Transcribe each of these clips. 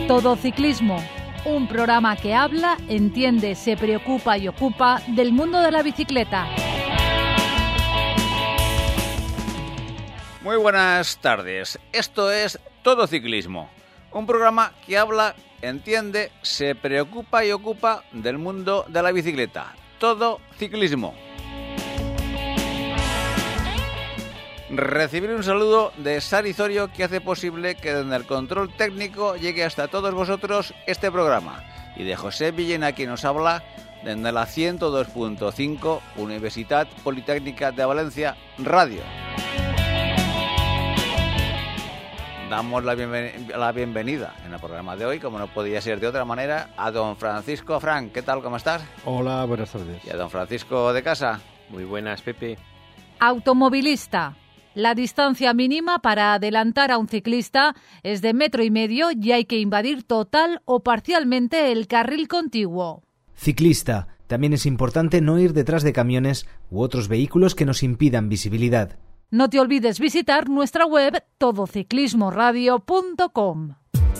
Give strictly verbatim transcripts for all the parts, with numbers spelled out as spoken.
Todo Ciclismo, un programa que habla, entiende, se preocupa y ocupa del mundo de la bicicleta. Muy buenas tardes, esto es Todo Ciclismo, un programa que habla, entiende, se preocupa y ocupa del mundo de la bicicleta. Todo Ciclismo. Recibir un saludo de Sari Zorio, que hace posible que desde el control técnico llegue hasta todos vosotros este programa, y de José Villena, quien nos habla desde la ciento dos punto cinco Universidad Politécnica de Valencia Radio. Damos la, bienven- la bienvenida en el programa de hoy, como no podía ser de otra manera, a don Francisco. Frank, ¿qué tal? ¿Cómo estás? Hola, buenas tardes. Y a don Francisco de casa. Muy buenas, Pepe. Automovilista. La distancia mínima para adelantar a un ciclista es de metro y medio y hay que invadir total o parcialmente el carril contiguo. Ciclista. También es importante no ir detrás de camiones u otros vehículos que nos impidan visibilidad. No te olvides visitar nuestra web todo ciclismo radio punto com.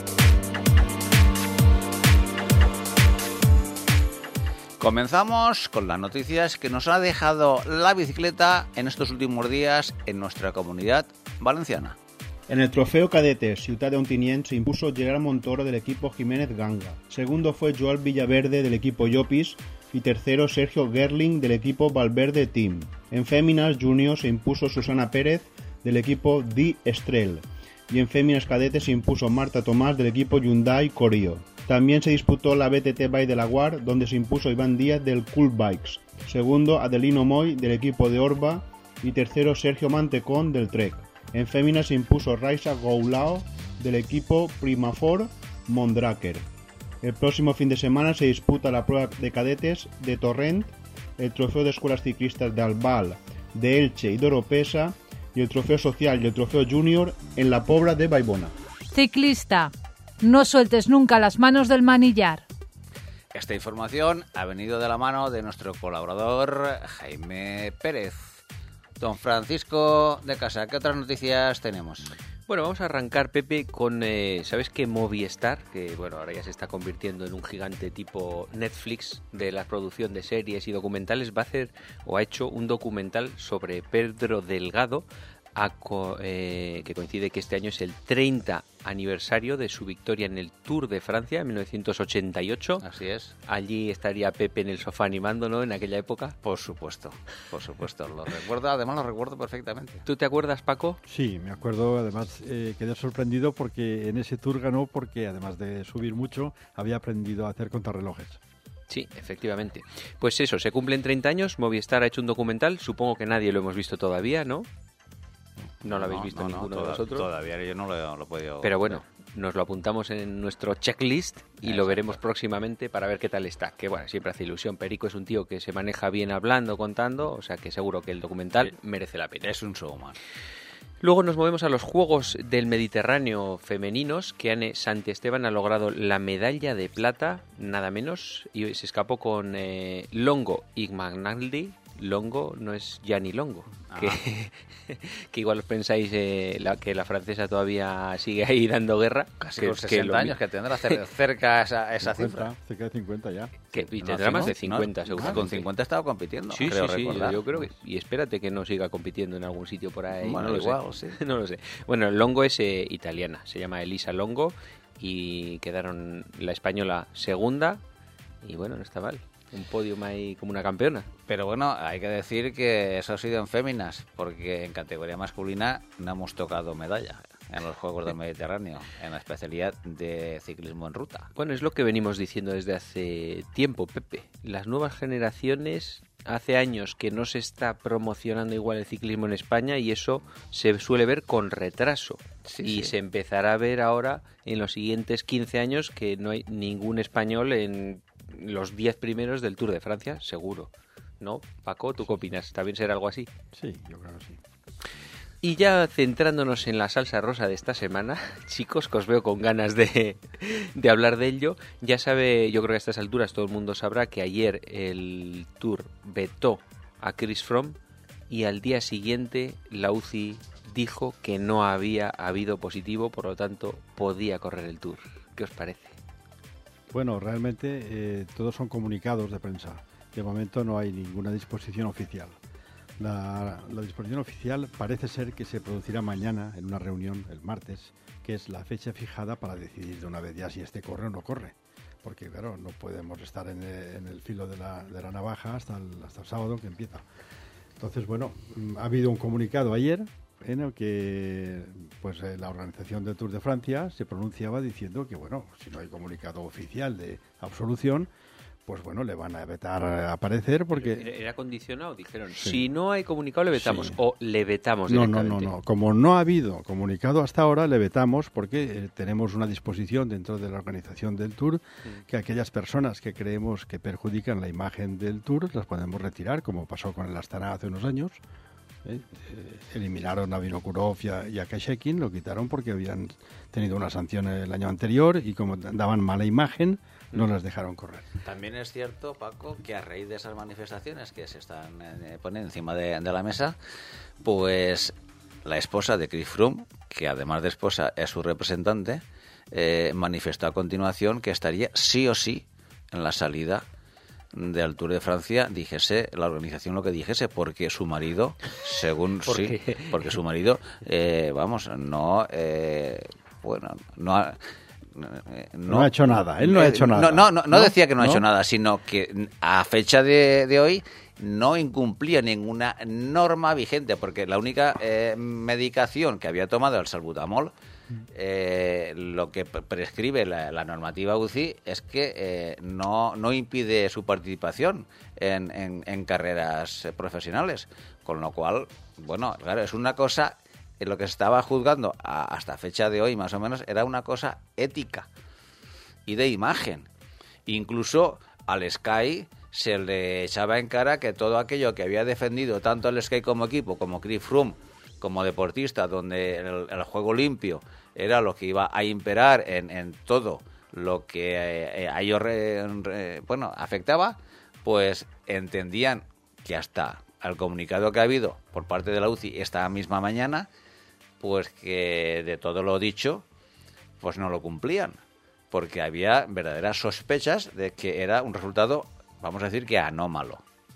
Comenzamos con las noticias que nos ha dejado la bicicleta en estos últimos días en nuestra comunidad valenciana. En el trofeo cadete Ciutat de Ontinyent se impuso Gerard Montoro del equipo Jiménez Ganga. Segundo fue Joel Villaverde del equipo Llopis y tercero Sergio Gerling del equipo Valverde Team. En féminas junior se impuso Susana Pérez del equipo Di Estrell y en féminas cadete se impuso Marta Tomás del equipo Hyundai Corio. También se disputó la B T T Vall de Laguar, donde se impuso Iván Díaz del Cool Bikes. Segundo, Adelino Moy del equipo de Orba y tercero Sergio Mantecón del Trek. En féminas se impuso Raisa Goulao del equipo Primafor Mondraker. El próximo fin de semana se disputa la prueba de cadetes de Torrent, el trofeo de escuelas ciclistas de Albal, de Elche y de Oropesa y el trofeo social y el trofeo junior en la Pobla de Baibona. Ciclista. No sueltes nunca las manos del manillar. Esta información ha venido de la mano de nuestro colaborador Jaime Pérez. Don Francisco de casa, ¿qué otras noticias tenemos? Bueno, vamos a arrancar, Pepe, con, eh, ¿sabes qué? Movistar, que bueno, ahora ya se está convirtiendo en un gigante tipo Netflix de la producción de series y documentales, va a hacer o ha hecho un documental sobre Pedro Delgado, a co- eh, que coincide que este año es el treinta aniversario de su victoria en el Tour de Francia en mil novecientos ochenta y ocho. Así es. Allí estaría Pepe en el sofá animando, ¿no? En aquella época. Por supuesto, por supuesto. Lo recuerdo, además lo recuerdo perfectamente. ¿Tú te acuerdas, Paco? Sí, me acuerdo, además eh, quedé sorprendido porque en ese tour ganó porque además de subir mucho, había aprendido a hacer contrarrelojes. Sí, efectivamente. Pues eso, se cumplen treinta años, Movistar ha hecho un documental, supongo que nadie lo hemos visto todavía, ¿no? No lo habéis visto no, ninguno no, de toda- vosotros. Todavía yo no lo, lo he podido Pero bueno, ver. nos lo apuntamos en nuestro checklist y Exacto. lo veremos próximamente para ver qué tal está. Que bueno, siempre hace ilusión. Perico es un tío que se maneja bien hablando, contando, o sea que seguro que el documental merece la pena. Es un showman. Luego nos movemos a los Juegos del Mediterráneo femeninos, que Anne Santiesteban ha logrado la medalla de plata, nada menos, y se escapó con eh, Longo Igmagnaldi. Longo no es Gianni Longo, que, que igual os pensáis eh, la, que la francesa todavía sigue ahí dando guerra. Casi que, con que sesenta lo- años, que tendrá cer- cerca esa, esa cifra. cincuenta, cerca de cincuenta ya. que y No, tendrá ¿sí, más no? de cincuenta, No, seguro. Con cincuenta estaba compitiendo, Sí, creo sí, sí, recordar. yo creo que... Y espérate que no siga compitiendo en algún sitio por ahí. Bueno, no lo igual, sé. sí. No lo sé. Bueno, Longo es eh, italiana, se llama Elisa Longo y quedaron la española segunda y bueno, no está mal. Un podium ahí como una campeona. Pero bueno, hay que decir que eso ha sido en féminas, porque en categoría masculina no hemos tocado medalla en los Juegos del Mediterráneo, en la especialidad de ciclismo en ruta. Bueno, es lo que venimos diciendo desde hace tiempo, Pepe. Las nuevas generaciones, hace años que no se está promocionando igual el ciclismo en España y eso se suele ver con retraso. Sí, y sí. se empezará a ver ahora en los siguientes quince años que no hay ningún español en los diez primeros del Tour de Francia, seguro. ¿No? Paco, ¿tú qué opinas? ¿También será algo así? Sí, yo creo que sí. Y ya centrándonos en la salsa rosa de esta semana, chicos, que os veo con ganas de, de hablar de ello, ya sabe, yo creo que a estas alturas todo el mundo sabrá que ayer el Tour vetó a Chris Froome y al día siguiente la U C I dijo que no había habido positivo, por lo tanto podía correr el Tour. ¿Qué os parece? Bueno, realmente eh, todos son comunicados de prensa. De momento no hay ninguna disposición oficial. La, la disposición oficial parece ser que se producirá mañana en una reunión, el martes, que es la fecha fijada para decidir de una vez ya si este corre o no corre. Porque, claro, no podemos estar en el, en el filo de la, de la navaja hasta el, hasta el sábado que empieza. Entonces, bueno, ha habido un comunicado ayer en el que pues, eh, la organización del Tour de Francia se pronunciaba diciendo que, bueno, si no hay comunicado oficial de absolución, pues bueno, le van a vetar a aparecer porque... Era condicionado, dijeron, sí. Si no hay comunicado le vetamos, sí. o le vetamos no, directamente. No, no, no, como no ha habido comunicado hasta ahora, le vetamos porque eh, tenemos una disposición dentro de la organización del Tour mm. que aquellas personas que creemos que perjudican la imagen del Tour las podemos retirar, como pasó con el Astana hace unos años. Eh, eh, eliminaron a Vinokurov y a, y a Kashekin, lo quitaron porque habían tenido una sanción el año anterior y como daban mala imagen, no las dejaron correr. También es cierto, Paco, que a raíz de esas manifestaciones que se están eh, poniendo encima de, de la mesa, pues la esposa de Chris Froome, que además de esposa es su representante, eh, manifestó a continuación que estaría sí o sí en la salida del Tour de Francia, dijese la organización lo que dijese, porque su marido, según ¿Por sí, qué? porque su marido, eh, vamos, no, eh, bueno, no ha, no, no ha hecho nada, él no eh, ha hecho nada. No, no, no, no, no decía que no, no ha hecho ¿No? nada, sino que a fecha de, de hoy no incumplía ninguna norma vigente, porque la única eh, medicación que había tomado, el salbutamol, eh, lo que prescribe la, la normativa U C I es que eh, no, no impide su participación en, en, en carreras profesionales, con lo cual, bueno, claro, es una cosa, en lo que se estaba juzgando a, hasta fecha de hoy más o menos, era una cosa ética y de imagen. Incluso al Sky se le echaba en cara que todo aquello que había defendido tanto el Sky como equipo, como Chris Froome, como deportista, donde el, el juego limpio era lo que iba a imperar en, en todo lo que eh, a ellos re, re, bueno, afectaba, pues entendían que hasta el comunicado que ha habido por parte de la U C I esta misma mañana, pues que de todo lo dicho, pues no lo cumplían, porque había verdaderas sospechas de que era un resultado, vamos a decir que anómalo,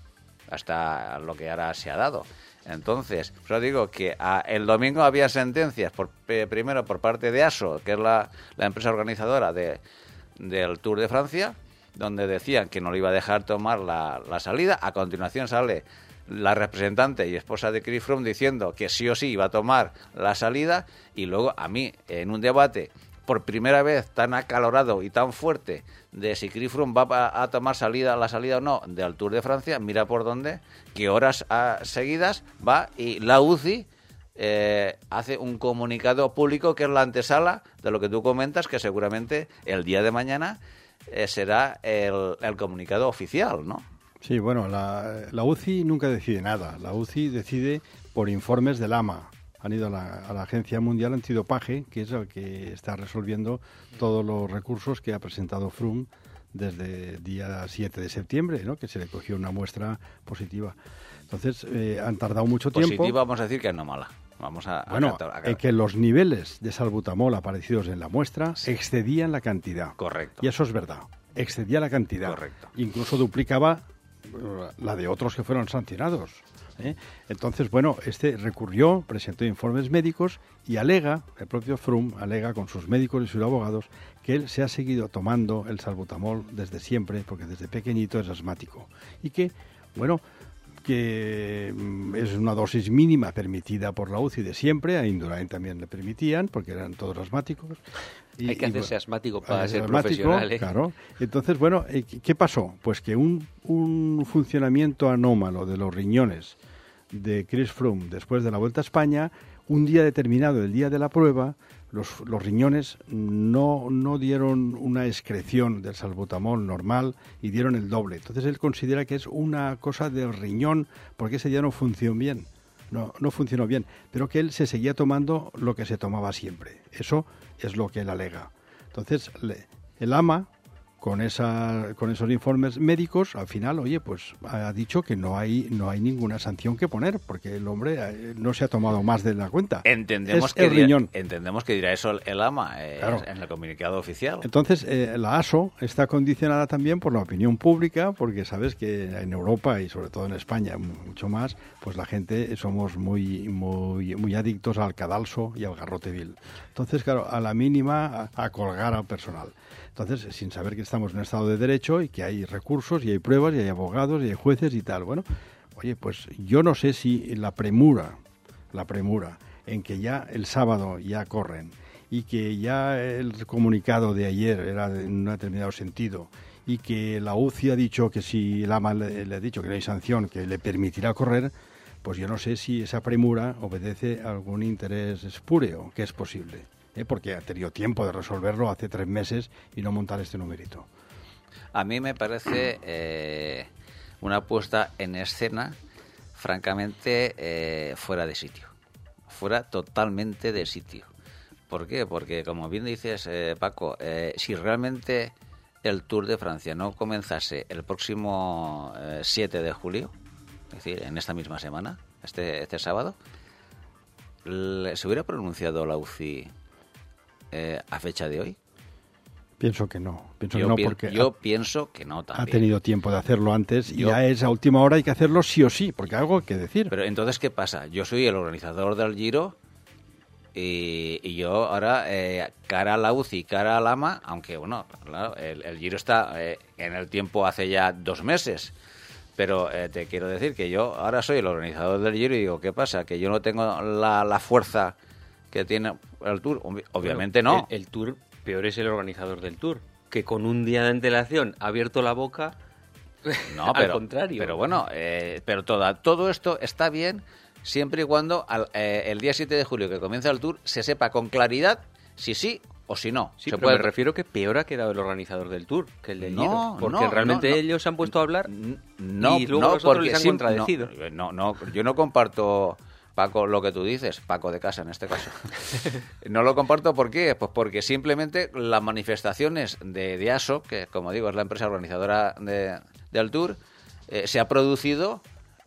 hasta lo que ahora se ha dado. Entonces, os digo que a, el domingo había sentencias, por, eh, primero por parte de A S O, que es la, la empresa organizadora de, del Tour de Francia, donde decían que no le iba a dejar tomar la, la salida. A continuación sale la representante y esposa de Chris Froome diciendo que sí o sí iba a tomar la salida, y luego a mí, en un debate por primera vez tan acalorado y tan fuerte de si Chris Froome va a, a tomar salida la salida o no del Tour de Francia, mira por dónde, que horas a, seguidas va y la U C I eh, hace un comunicado público que es la antesala de lo que tú comentas, que seguramente el día de mañana eh, será el, el comunicado oficial, ¿no? Sí, bueno, la, la U C I nunca decide nada. La U C I decide por informes del A M A. Han ido a la, a la Agencia Mundial Antidopaje, que es el que está resolviendo todos los recursos que ha presentado Froome desde el día siete de septiembre, ¿no? Que se le cogió una muestra positiva. Entonces, eh, han tardado mucho positiva, tiempo. Positiva, vamos a decir que no mala. Vamos a, bueno, a, a, a... en que los niveles de salbutamol aparecidos en la muestra sí. excedían la cantidad. Correcto. Y eso es verdad. Excedía la cantidad. Correcto. Incluso duplicaba la de otros que fueron sancionados. ¿eh? Entonces, bueno, este recurrió, presentó informes médicos y alega, el propio Froome alega con sus médicos y sus abogados, que él se ha seguido tomando el salbutamol desde siempre, porque desde pequeñito es asmático. Y que, bueno, que es una dosis mínima permitida por la U C I de siempre, a Indurain también le permitían, porque eran todos asmáticos. Y, Hay que hacerse y, asmático para ser asmático, profesional, ¿eh? Claro. Entonces, bueno, ¿qué pasó? Pues que un, un funcionamiento anómalo de los riñones de Chris Froome después de la Vuelta a España, un día determinado, el día de la prueba, los, los riñones no, no dieron una excreción del salbutamol normal y dieron el doble. Entonces él considera que es una cosa del riñón, porque ese día no funcionó bien, no, no funcionó bien, pero que él se seguía tomando lo que se tomaba siempre. Eso es lo que él alega. Entonces le, el A M A con esa con esos informes médicos, al final, oye, pues ha dicho que no hay no hay ninguna sanción que poner, porque el hombre eh, no se ha tomado más de la cuenta. Entendemos, es que, el dirá, riñón. entendemos que dirá eso el AMA eh, Claro. en el comunicado oficial. Entonces, eh, la A S O está condicionada también por la opinión pública, porque sabes que en Europa y sobre todo en España mucho más, pues la gente somos muy muy muy adictos al cadalso y al garrote vil. Entonces, claro, a la mínima a, a colgar al personal. Entonces, sin saber que estamos en un Estado de Derecho y que hay recursos y hay pruebas y hay abogados y hay jueces y tal. Bueno, oye, pues yo no sé si la premura, la premura en que ya el sábado ya corren y que ya el comunicado de ayer era en un determinado sentido y que la U C I ha dicho que si el AMA le, le ha dicho que no hay sanción que le permitirá correr, pues yo no sé si esa premura obedece a algún interés espúreo, que es posible. ¿Eh? Porque ha tenido tiempo de resolverlo hace tres meses y no montar este numerito. A mí me parece eh, una puesta en escena francamente eh, fuera de sitio, fuera totalmente de sitio. ¿Por qué? Porque, como bien dices, eh, Paco, eh, si realmente el Tour de Francia no comenzase el próximo eh, siete de julio, es decir, en esta misma semana, este, este sábado, le, ¿se hubiera pronunciado la U C I Eh, a fecha de hoy? Pienso que no, pienso yo que no pi porque yo ha, pienso que no también. Ha tenido tiempo de hacerlo antes yo, y a esa última hora hay que hacerlo sí o sí, porque hay algo que decir. Pero entonces, ¿qué pasa? Yo soy el organizador del Giro y, y yo ahora, eh, cara a la U C I, cara al AMA, aunque bueno, claro, el, el Giro está eh, en el tiempo hace ya dos meses, pero eh, te quiero decir que yo ahora soy el organizador del Giro y digo, ¿qué pasa? Que yo no tengo la, la fuerza que tiene el Tour. Obviamente bueno, no. El, el Tour, peor es el organizador del Tour, que con un día de antelación ha abierto la boca. No, pero, al contrario. Pero bueno, eh, pero toda, todo esto está bien siempre y cuando al, eh, el día siete de julio que comienza el Tour se sepa con claridad si sí o si no. Sí, se pero puede... me refiero que peor ha quedado el organizador del Tour que el del no, Giro, porque no, realmente no, no. ellos se han puesto a hablar no, y luego no, los otros porque les han sí, contradecido. No, no, no, yo no comparto, Paco, lo que tú dices, Paco de casa en este caso. No lo comparto, ¿por qué? Pues porque simplemente las manifestaciones de, de A S O, que como digo es la empresa organizadora de, del Tour, eh, se ha producido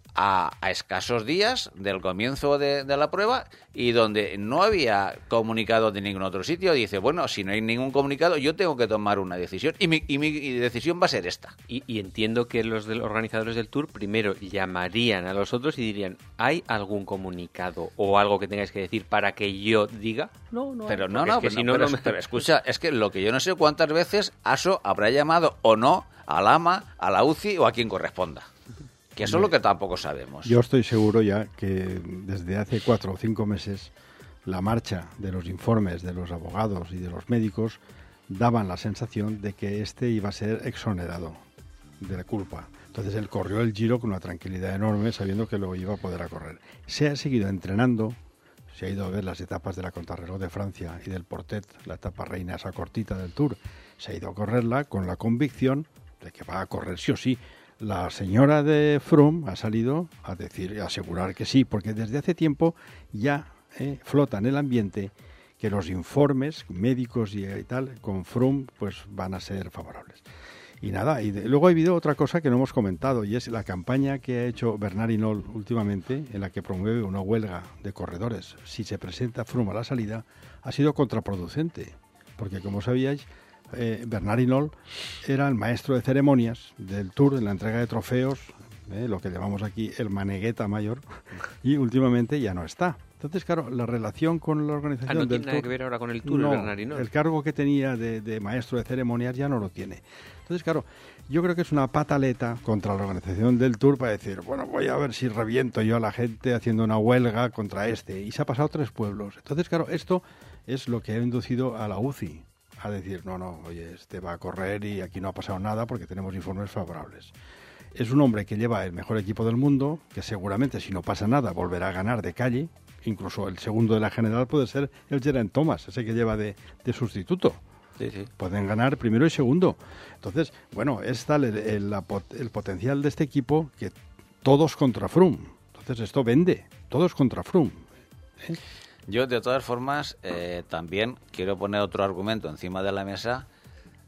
a, a escasos días del comienzo de, de la prueba y donde no había comunicado de ningún otro sitio. Dice, bueno, si no hay ningún comunicado, yo tengo que tomar una decisión y mi, y mi decisión va a ser esta. Y, y entiendo que los del, organizadores del Tour primero llamarían a los otros y dirían, ¿hay algún comunicado o algo que tengáis que decir para que yo diga? No, no. Pero no, no, es que pero, si no, no, pero, no me... pero escucha, es que lo que yo no sé cuántas veces A S O habrá llamado o no al AMA, a la U C I o a quien corresponda. Que eso es lo que tampoco sabemos. Yo estoy seguro ya que desde hace cuatro o cinco meses la marcha de los informes de los abogados y de los médicos daban la sensación de que este iba a ser exonerado de la culpa. Entonces él corrió el Giro con una tranquilidad enorme sabiendo que lo iba a poder a correr. Se ha seguido entrenando, se ha ido a ver las etapas de la Contrarreloj de Francia y del Portet, la etapa reina esa cortita del Tour. Se ha ido a correrla con la convicción de que va a correr sí o sí. La señora de Froome ha salido a decir y a asegurar que sí, porque desde hace tiempo ya eh, flota en el ambiente que los informes médicos y, y tal con Froome pues van a ser favorables. Y nada, y de, luego ha habido otra cosa que no hemos comentado y es la campaña que ha hecho Bernard Hinault últimamente en la que promueve una huelga de corredores. Si se presenta Froome a la salida ha sido contraproducente, porque como sabíais Eh, Bernard Hinault era el maestro de ceremonias del Tour, en la entrega de trofeos, eh, lo que llamamos aquí el manegueta mayor, y últimamente ya no está. Entonces, claro, la relación con la organización ah, no del tiene nada Tour, que ver ahora con el Tour, no, el Bernard Hinault. El cargo que tenía de, de maestro de ceremonias ya no lo tiene. Entonces, claro, yo creo que es una pataleta contra la organización del Tour para decir, bueno, voy a ver si reviento yo a la gente haciendo una huelga contra este. Y se ha pasado tres pueblos. Entonces, claro, esto es lo que ha inducido a la U C I a decir, no, no, oye, este va a correr y aquí no ha pasado nada porque tenemos informes favorables. Es un hombre que lleva el mejor equipo del mundo, que seguramente si no pasa nada volverá a ganar de calle, incluso el segundo de la general puede ser el Geraint Thomas, ese que lleva de, de sustituto. Sí, sí. Pueden ganar primero y segundo. Entonces, bueno, es tal el, el, la, el potencial de este equipo que todos contra Froome. Entonces esto vende, todos contra Froome. ¿Eh? Yo, de todas formas, eh, también quiero poner otro argumento encima de la mesa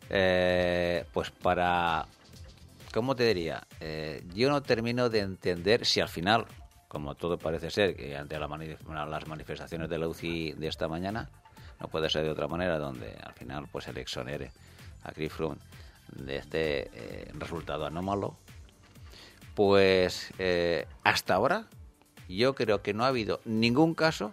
eh, pues para, ¿cómo te diría? Eh, yo no termino de entender si al final, como todo parece ser, que ante la mani- las manifestaciones de la U C I de esta mañana, no puede ser de otra manera, donde al final pues se le exonere a Chris Froome de este eh, resultado anómalo, pues eh, hasta ahora yo creo que no ha habido ningún caso,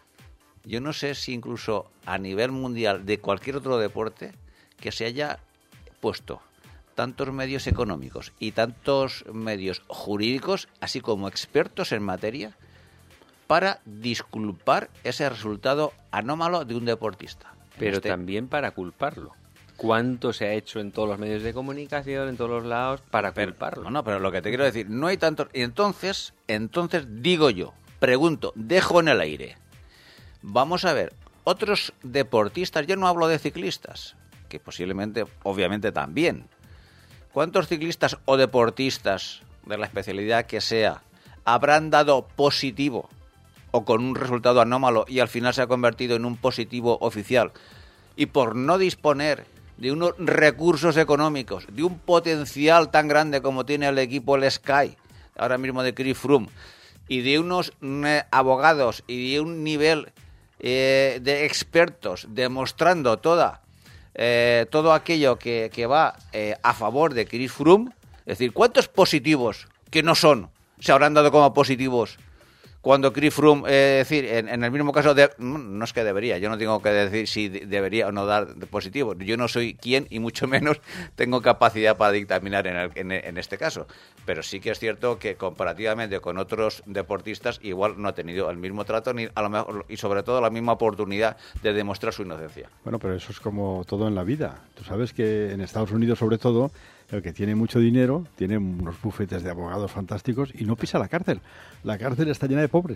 yo no sé si incluso a nivel mundial de cualquier otro deporte, que se haya puesto tantos medios económicos y tantos medios jurídicos, así como expertos en materia, para disculpar ese resultado anómalo de un deportista. Pero este... también para culparlo. ¿Cuánto se ha hecho en todos los medios de comunicación, en todos los lados, para pero, culparlo? No, no, pero lo que te quiero decir, no hay tantos... Y entonces, entonces digo yo, pregunto, dejo en el aire. Vamos a ver, otros deportistas, yo no hablo de ciclistas, que posiblemente, obviamente también. ¿Cuántos ciclistas o deportistas de la especialidad que sea habrán dado positivo o con un resultado anómalo y al final se ha convertido en un positivo oficial? Y por no disponer de unos recursos económicos, de un potencial tan grande como tiene el equipo el Sky, ahora mismo de Chris Froome, y de unos eh, abogados y de un nivel eh, de expertos demostrando toda Eh, todo aquello que, que va eh, a favor de Chris Froome, es decir, ¿cuántos positivos que no son se habrán dado como positivos cuando Chris Froome, eh, es decir, en, en el mismo caso, de, no es que debería, yo no tengo que decir si debería o no dar positivo, yo no soy quien y mucho menos tengo capacidad para dictaminar en, el, en, en este caso, pero sí que es cierto que comparativamente con otros deportistas igual no ha tenido el mismo trato ni a lo mejor, y sobre todo la misma oportunidad de demostrar su inocencia. Bueno, pero eso es como todo en la vida. Tú sabes que en Estados Unidos, sobre todo, el que tiene mucho dinero tiene unos bufetes de abogados fantásticos y no pisa la cárcel. La cárcel está llena de pobres.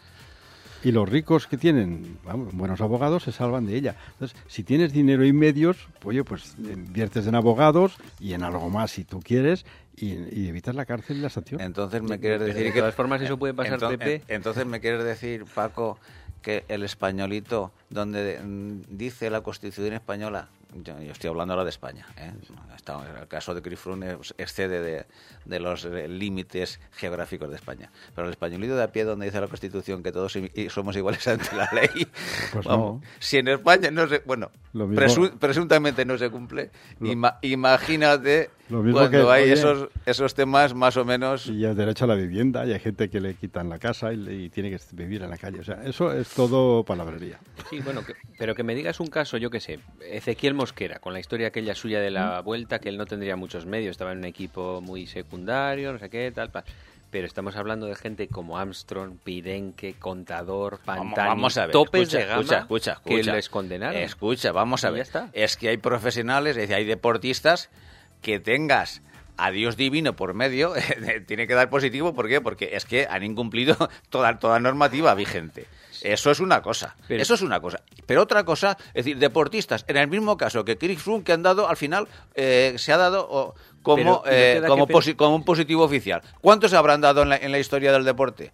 Y los ricos que tienen, vamos, buenos abogados se salvan de ella. Entonces, si tienes dinero y medios, oye, pues inviertes en abogados y en algo más si tú quieres y, y evitas la cárcel y la sanción. Entonces me quieres Pero decir de que... todas formas eso puede pasar, entonces, Pepe. Entonces me quieres decir, Paco, que el españolito, donde mm, dice la Constitución española, yo, yo estoy hablando ahora de España, ¿eh? Está, el caso de Chris Froome excede de, de los eh, límites geográficos de España, pero el españolito de a pie, donde dice la Constitución que todos i- somos iguales ante la ley, Pues vamos, no. si en España no se, bueno, Lo mismo- presu- presuntamente no se cumple, Lo- ima- imagínate Lo mismo cuando que, hay oye, esos esos temas más o menos. Y el derecho a la vivienda, y hay gente que le quitan la casa y, le- y tiene que vivir en la calle. O sea, eso es todo palabrería. Sí, bueno, que- pero que me digas un caso, yo qué sé, Ezequiel Mosquera, con la historia aquella suya de la vuelta, que él no tendría muchos medios, estaba en un equipo muy secundario, no sé qué, tal, tal. Pero estamos hablando de gente como Armstrong, Pidenque, Contador, Pantani, Vamos a ver, topes escucha, de gama escucha, escucha, que escucha. les condenaron. Escucha, vamos a Y ya ver. está. Es que hay profesionales, es decir, hay deportistas que tengas a Dios divino por medio, tiene que dar positivo. ¿Por qué? Porque es que han incumplido toda, toda normativa vigente. Eso es una cosa. Pero- Eso es una cosa. Pero otra cosa, es decir, deportistas, en el mismo caso que Chris Froome, que han dado, al final, eh, se ha dado oh, como, Pero, ¿no eh, te da como, que posi- como un positivo oficial. ¿Cuántos se habrán dado en la, en la historia del deporte?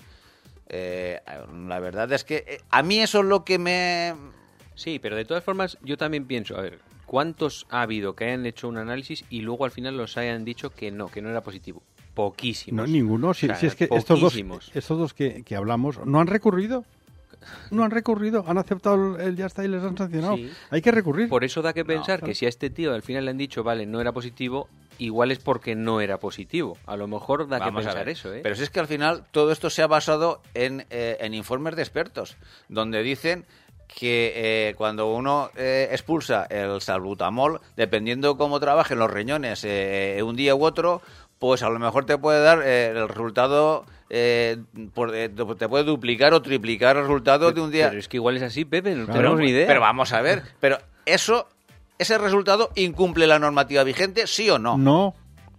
Eh, la verdad es que eh, a mí eso es lo que me... Sí, pero de todas formas yo también pienso, a ver, ¿cuántos ha habido que hayan hecho un análisis y luego al final los hayan dicho que no, que no era positivo? Poquísimos. No, ninguno. Si, O sea, si es que estos dos, poquísimos. estos dos que, que hablamos no han recurrido. No han recurrido, han aceptado el, el ya está y les han sancionado. Sí. Hay que recurrir. Por eso da que pensar claro. que si a este tío al final le han dicho, vale, no era positivo, igual es porque no era positivo. A lo mejor da Vamos que a pensar ver. eso, ¿eh? Pero si es que al final todo esto se ha basado en, eh, en informes de expertos, donde dicen que eh, cuando uno eh, expulsa el salbutamol, dependiendo cómo trabajen los riñones eh, un día u otro, pues a lo mejor te puede dar eh, el resultado, eh, por, eh, te puede duplicar o triplicar el resultado de un día. Pero es que igual es así, Pepe, no Claro. tenemos ni idea. Pero vamos a ver, pero eso, ese resultado incumple la normativa vigente, ¿sí o no? No,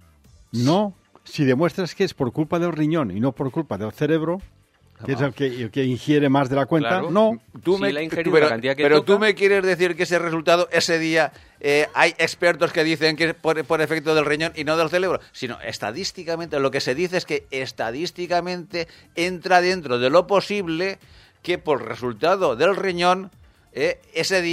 no. Si demuestras que es por culpa del riñón y no por culpa del cerebro, que es el que, el que ingiere más de la cuenta, Claro. no. Tú Si me, la ha ingerido tú- pero la cantidad que pero toca. tú me quieres decir que ese resultado, ese día, eh, hay expertos que dicen que es por, por efecto del riñón y no del cerebro. Sino estadísticamente, lo que se dice es que estadísticamente entra dentro de lo posible que por resultado del riñón, eh, ese día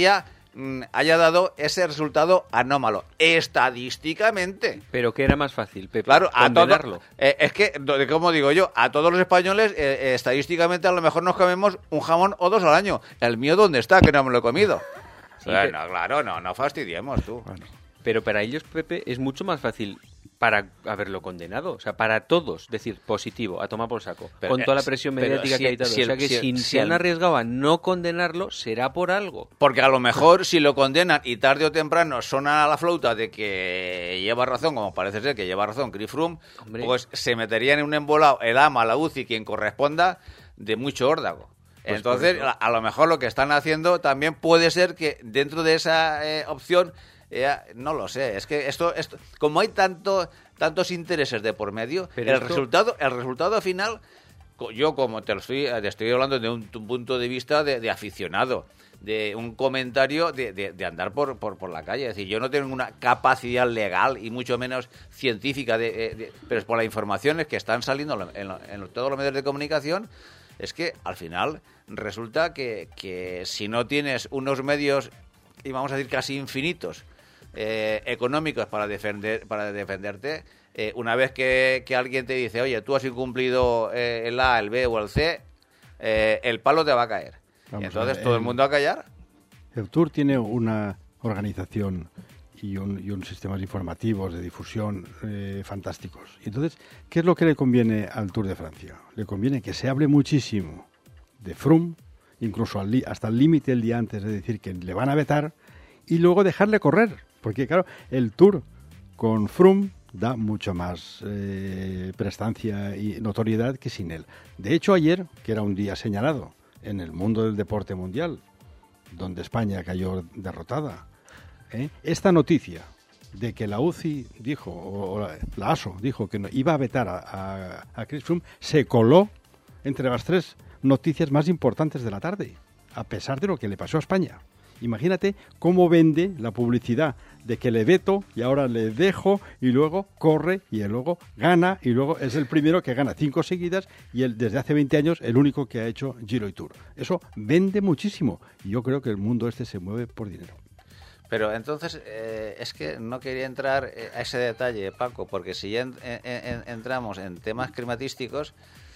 mmm, haya dado ese resultado anómalo, estadísticamente. Pero ¿qué era más fácil, Pepe? Claro, a condenarlo. todo, eh, es que, como digo yo, a todos los españoles, eh, eh, estadísticamente a lo mejor nos comemos un jamón o dos al año. El mío, ¿dónde está? Que no me lo he comido. Sí, bueno, pero... claro, no, no fastidiemos tú. Bueno. Pero para ellos, Pepe, es mucho más fácil para haberlo condenado. O sea, para todos decir positivo, a tomar por saco. Pero, con toda la eh, presión pero mediática si- que hay y todo. si o sea el- que si el- si, si se han el- arriesgado a no condenarlo, será por algo. Porque a lo mejor si lo condenan y tarde o temprano suena a la flauta de que lleva razón, como parece ser que lleva razón Chris Froome, Hombre. pues se meterían en un embolado el A M A, la U C I, quien corresponda, de mucho órdago. Pues Entonces, por eso. a, a lo mejor lo que están haciendo también puede ser que dentro de esa eh, opción, eh, no lo sé, es que esto, esto como hay tanto, tantos intereses de por medio, Pero el esto- resultado, el resultado final, co- yo como te lo estoy, te estoy hablando de un, un punto de vista de, de aficionado, de un comentario de, de- de andar por, por, por la calle. Es decir, yo no tengo una capacidad legal y mucho menos científica, de, eh, de- pero es por las informaciones que están saliendo en, lo- en todos los medios de comunicación. Es que al final resulta que, que si no tienes unos medios, y vamos a decir casi infinitos, eh, económicos para defender para defenderte, eh, una vez que, que alguien te dice, oye, tú has incumplido eh, el A, el B o el C, eh, el palo te va a caer. Vamos Y entonces a ver, todo el el- mundo a callar. El Tour tiene una organización y, un, y unos sistemas informativos de difusión eh, fantásticos. Y entonces, ¿qué es lo que le conviene al Tour de Francia? Le conviene que se hable muchísimo de Froome, incluso al li- hasta el límite el día antes, de decir que le van a vetar, y luego dejarle correr. Porque, claro, el Tour con Froome da mucho más eh, prestancia y notoriedad que sin él. De hecho, ayer, que era un día señalado en el mundo del deporte mundial, donde España cayó derrotada, ¿eh? Esta noticia de que la U C I dijo, o la, la ASO dijo que no, iba a vetar a, a, a Chris Froome, se coló entre las tres noticias más importantes de la tarde, a pesar de lo que le pasó a España. Imagínate cómo vende la publicidad de que le veto y ahora le dejo y luego corre y luego gana y luego es el primero que gana cinco seguidas y él desde hace veinte años el único que ha hecho Giro y Tour. Eso vende muchísimo y yo creo que el mundo este se mueve por dinero. Pero entonces, eh, es que no quería entrar eh, a ese detalle, Paco, porque si ya en- en- en- entramos en temas climatísticos,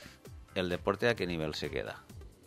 ¿el deporte a qué nivel se queda?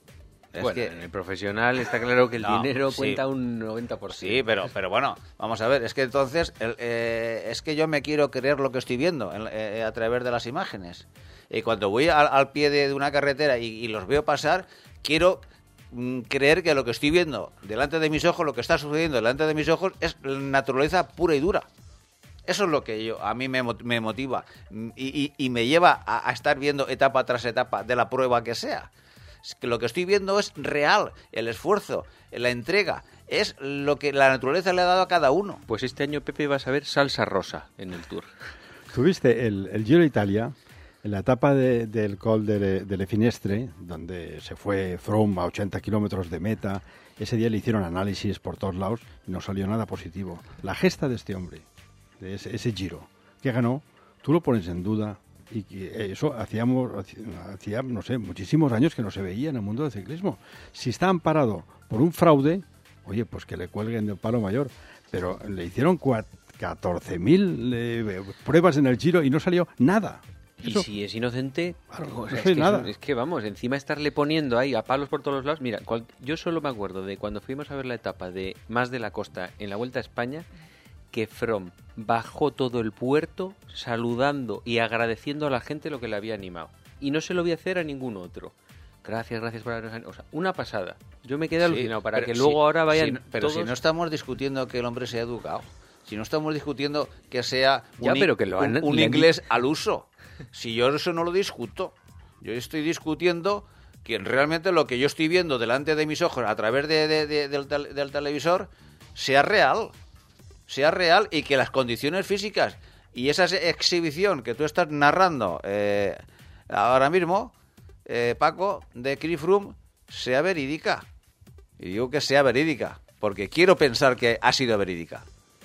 Es bueno, que- en el profesional está claro que el No, dinero sí. cuenta un noventa por ciento. Sí, pero, pero bueno, vamos a ver, es que entonces, el, eh, es que yo me quiero creer lo que estoy viendo en- eh, a través de las imágenes. Y cuando voy al, al pie de, de una carretera y, y los veo pasar, quiero mm, creer que lo que estoy viendo delante de mis ojos, lo que está sucediendo delante de mis ojos, es naturaleza pura y dura. Eso es lo que yo a mí me, mo- me motiva mm, y, y- y me lleva a, a estar viendo etapa tras etapa de la prueba que sea. Es que lo que estoy viendo es real, el esfuerzo, la entrega, es lo que la naturaleza le ha dado a cada uno. Pues este año, Pepe, vas a ver salsa rosa en el Tour. Tuviste el, el Giro de Italia, en la etapa de- del Col de Le, de Le Finestre, donde se fue Froome a ochenta kilómetros de meta. Ese día le hicieron análisis por todos lados y no salió nada positivo. La gesta de este hombre, de ese, ese Giro, que ganó, tú lo pones en duda. Y que eso hacíamos, hacía, no sé, muchísimos años que no se veía en el mundo del ciclismo. Si está amparado por un fraude, oye, pues que le cuelguen del palo mayor. Pero le hicieron catorce mil eh, pruebas en el Giro y no salió nada. Y Eso- si es inocente, Claro, o no sea, sé es, que nada. es, es que vamos, encima estarle poniendo ahí a palos por todos los lados. Mira, cual- yo solo me acuerdo de cuando fuimos a ver la etapa de Más de la Costa en la Vuelta a España, que Froome bajó todo el puerto saludando y agradeciendo a la gente lo que le había animado. Y no se lo voy a hacer a ningún otro. Gracias, gracias por habernos... O sea, una pasada. Yo me quedé alucinado para pero que si- luego ahora vayan si no- pero todos... si no estamos discutiendo que el hombre sea educado, si no estamos discutiendo que sea Ya, un, i- pero que lo han- un- un le han inglés al uso, si yo eso no lo discuto, yo estoy discutiendo que realmente lo que yo estoy viendo delante de mis ojos a través de, de- de- del, tel- del televisor sea real, sea real y que las condiciones físicas y esa exhibición que tú estás narrando eh, ahora mismo, eh, Paco, de Chris Froome, sea verídica. Y digo que sea verídica, porque quiero pensar que ha sido verídica.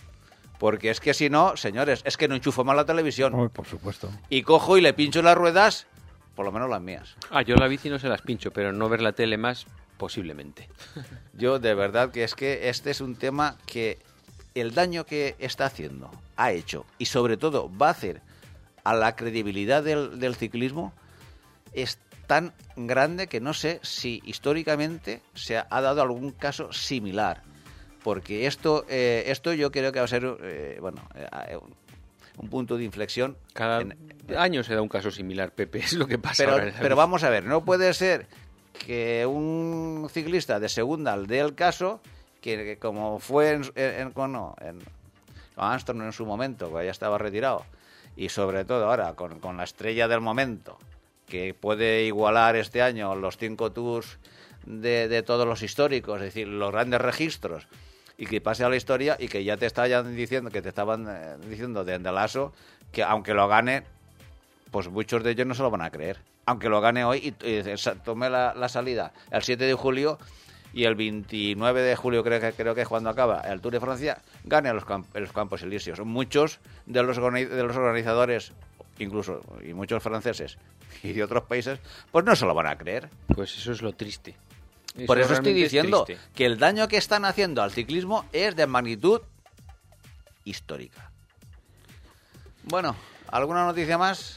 Porque es que si no, señores, es que no enchufo mal la televisión. Oh, por supuesto. Y cojo y le pincho las ruedas, por lo menos las mías. Ah, yo la bici no se las pincho, pero no ver la tele más Posiblemente. Yo de verdad que es que este es un tema que el daño que está haciendo, ha hecho y sobre todo va a hacer a la credibilidad del, del ciclismo es tan grande que no sé si históricamente se ha, ha dado algún caso similar. Porque esto, eh, esto yo creo que va a ser eh, bueno, eh, un, un punto de inflexión. Cada en, año se da un caso similar, Pepe, es lo que pasa. Pero, ahora pero vamos a ver, no puede ser que un ciclista de segunda dé el caso, que, que como fue en, en, con, no, en Armstrong en su momento, que ya estaba retirado, y sobre todo ahora con, con la estrella del momento, que puede igualar este año los cinco tours de, de todos los históricos, es decir, los grandes registros, y que pase a la historia y que ya te estaban diciendo, que te estaban eh, diciendo de Endelaso, que aunque lo gane, pues muchos de ellos no se lo van a creer. Aunque lo gane hoy y, y tome la, la salida el siete de julio y el veintinueve de julio creo que creo que es cuando acaba el Tour de Francia, gane a los, camp, los Campos Elíseos. Muchos de los, de los organizadores, incluso, y muchos franceses y de otros países, pues no se lo van a creer. Pues eso es lo triste. Eso Por eso estoy diciendo es que el daño que están haciendo al ciclismo es de magnitud histórica. Bueno, ¿alguna noticia más?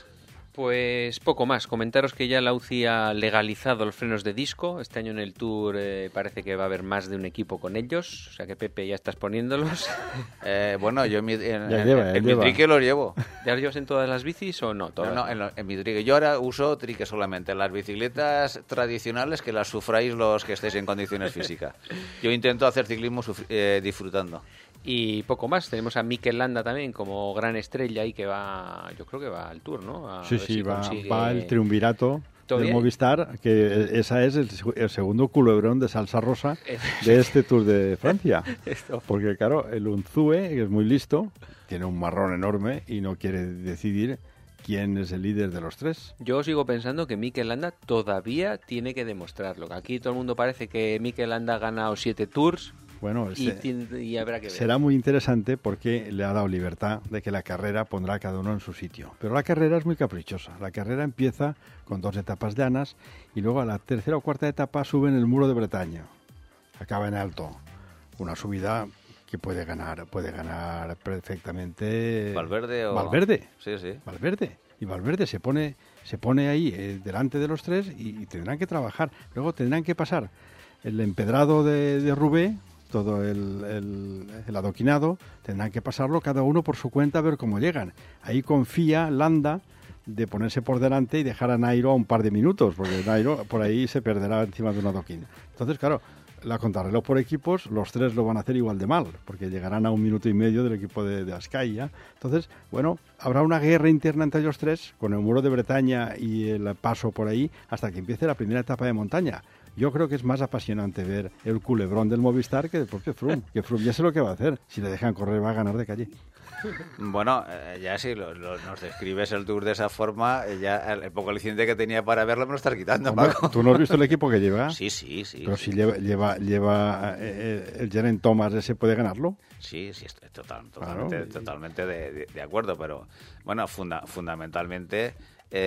Pues poco más. Comentaros que ya la U C I ha legalizado los frenos de disco. Este año en el Tour eh, parece que va a haber más de un equipo con ellos. O sea que, Pepe, ya estás poniéndolos. eh, bueno, yo en mi, en, ya en, lleva, en, en lleva. mi trique los llevo. ¿Ya los llevas en todas las bicis o no? Todas. No, no, en, lo, en mi trique. Yo ahora uso trique solamente. Las bicicletas tradicionales que las sufráis los que estéis en condiciones físicas. Yo intento hacer ciclismo eh, disfrutando. Y poco más. Tenemos a Mikel Landa también como gran estrella ahí que va, yo creo que va al Tour, ¿no? A sí, ver sí, si va, consigue... va el triunvirato ¿Todavía? del Movistar, que esa es el, el segundo culebrón de salsa rosa de este Tour de Francia. Esto. Porque, claro, el Unzue, que es muy listo, tiene un marrón enorme y no quiere decidir quién es el líder de los tres. Yo sigo pensando que Mikel Landa todavía tiene que demostrarlo. Aquí todo el mundo parece que Mikel Landa ha ganado siete Tours. Bueno, y, se, y habrá que ver. Será muy interesante porque le ha dado libertad de que la carrera pondrá a cada uno en su sitio. Pero la carrera es muy caprichosa. La carrera empieza con dos etapas llanas y luego a la tercera o cuarta etapa suben el Muro de Bretaña. Acaba en alto. Una subida que puede ganar, puede ganar perfectamente Valverde o Valverde. Sí, sí. Valverde. Y Valverde se pone, se pone ahí eh, delante de los tres y, y tendrán que trabajar. Luego tendrán que pasar el empedrado de, de Roubaix, todo el, el, el adoquinado, tendrán que pasarlo cada uno por su cuenta a ver cómo llegan. Ahí confía Landa de ponerse por delante y dejar a Nairo a un par de minutos, porque Nairo por ahí se perderá encima de un adoquín. Entonces, claro, la contrarreloj por equipos, los tres lo van a hacer igual de mal, porque llegarán a un minuto y medio del equipo de, de Ascaya. Entonces, bueno, habrá una guerra interna entre los tres, con el Muro de Bretaña y el paso por ahí, hasta que empiece la primera etapa de montaña. Yo creo que es más apasionante ver el culebrón del Movistar que del propio Froome. Que Froome ya sé lo que va a hacer. Si le dejan correr va a ganar de calle. Bueno, eh, ya si lo, lo, nos describes el Tour de esa forma, eh, ya el, el poco aliciente que tenía para verlo me lo estás quitando, Hombre, Paco. ¿tú no has visto el equipo que lleva? Sí, sí, sí. Pero sí. si lleva, lleva, lleva eh, el Geraint Thomas, ¿ese puede ganarlo? Sí, sí, estoy total, totalmente, Claro. totalmente de, de, de acuerdo, pero bueno, funda, fundamentalmente,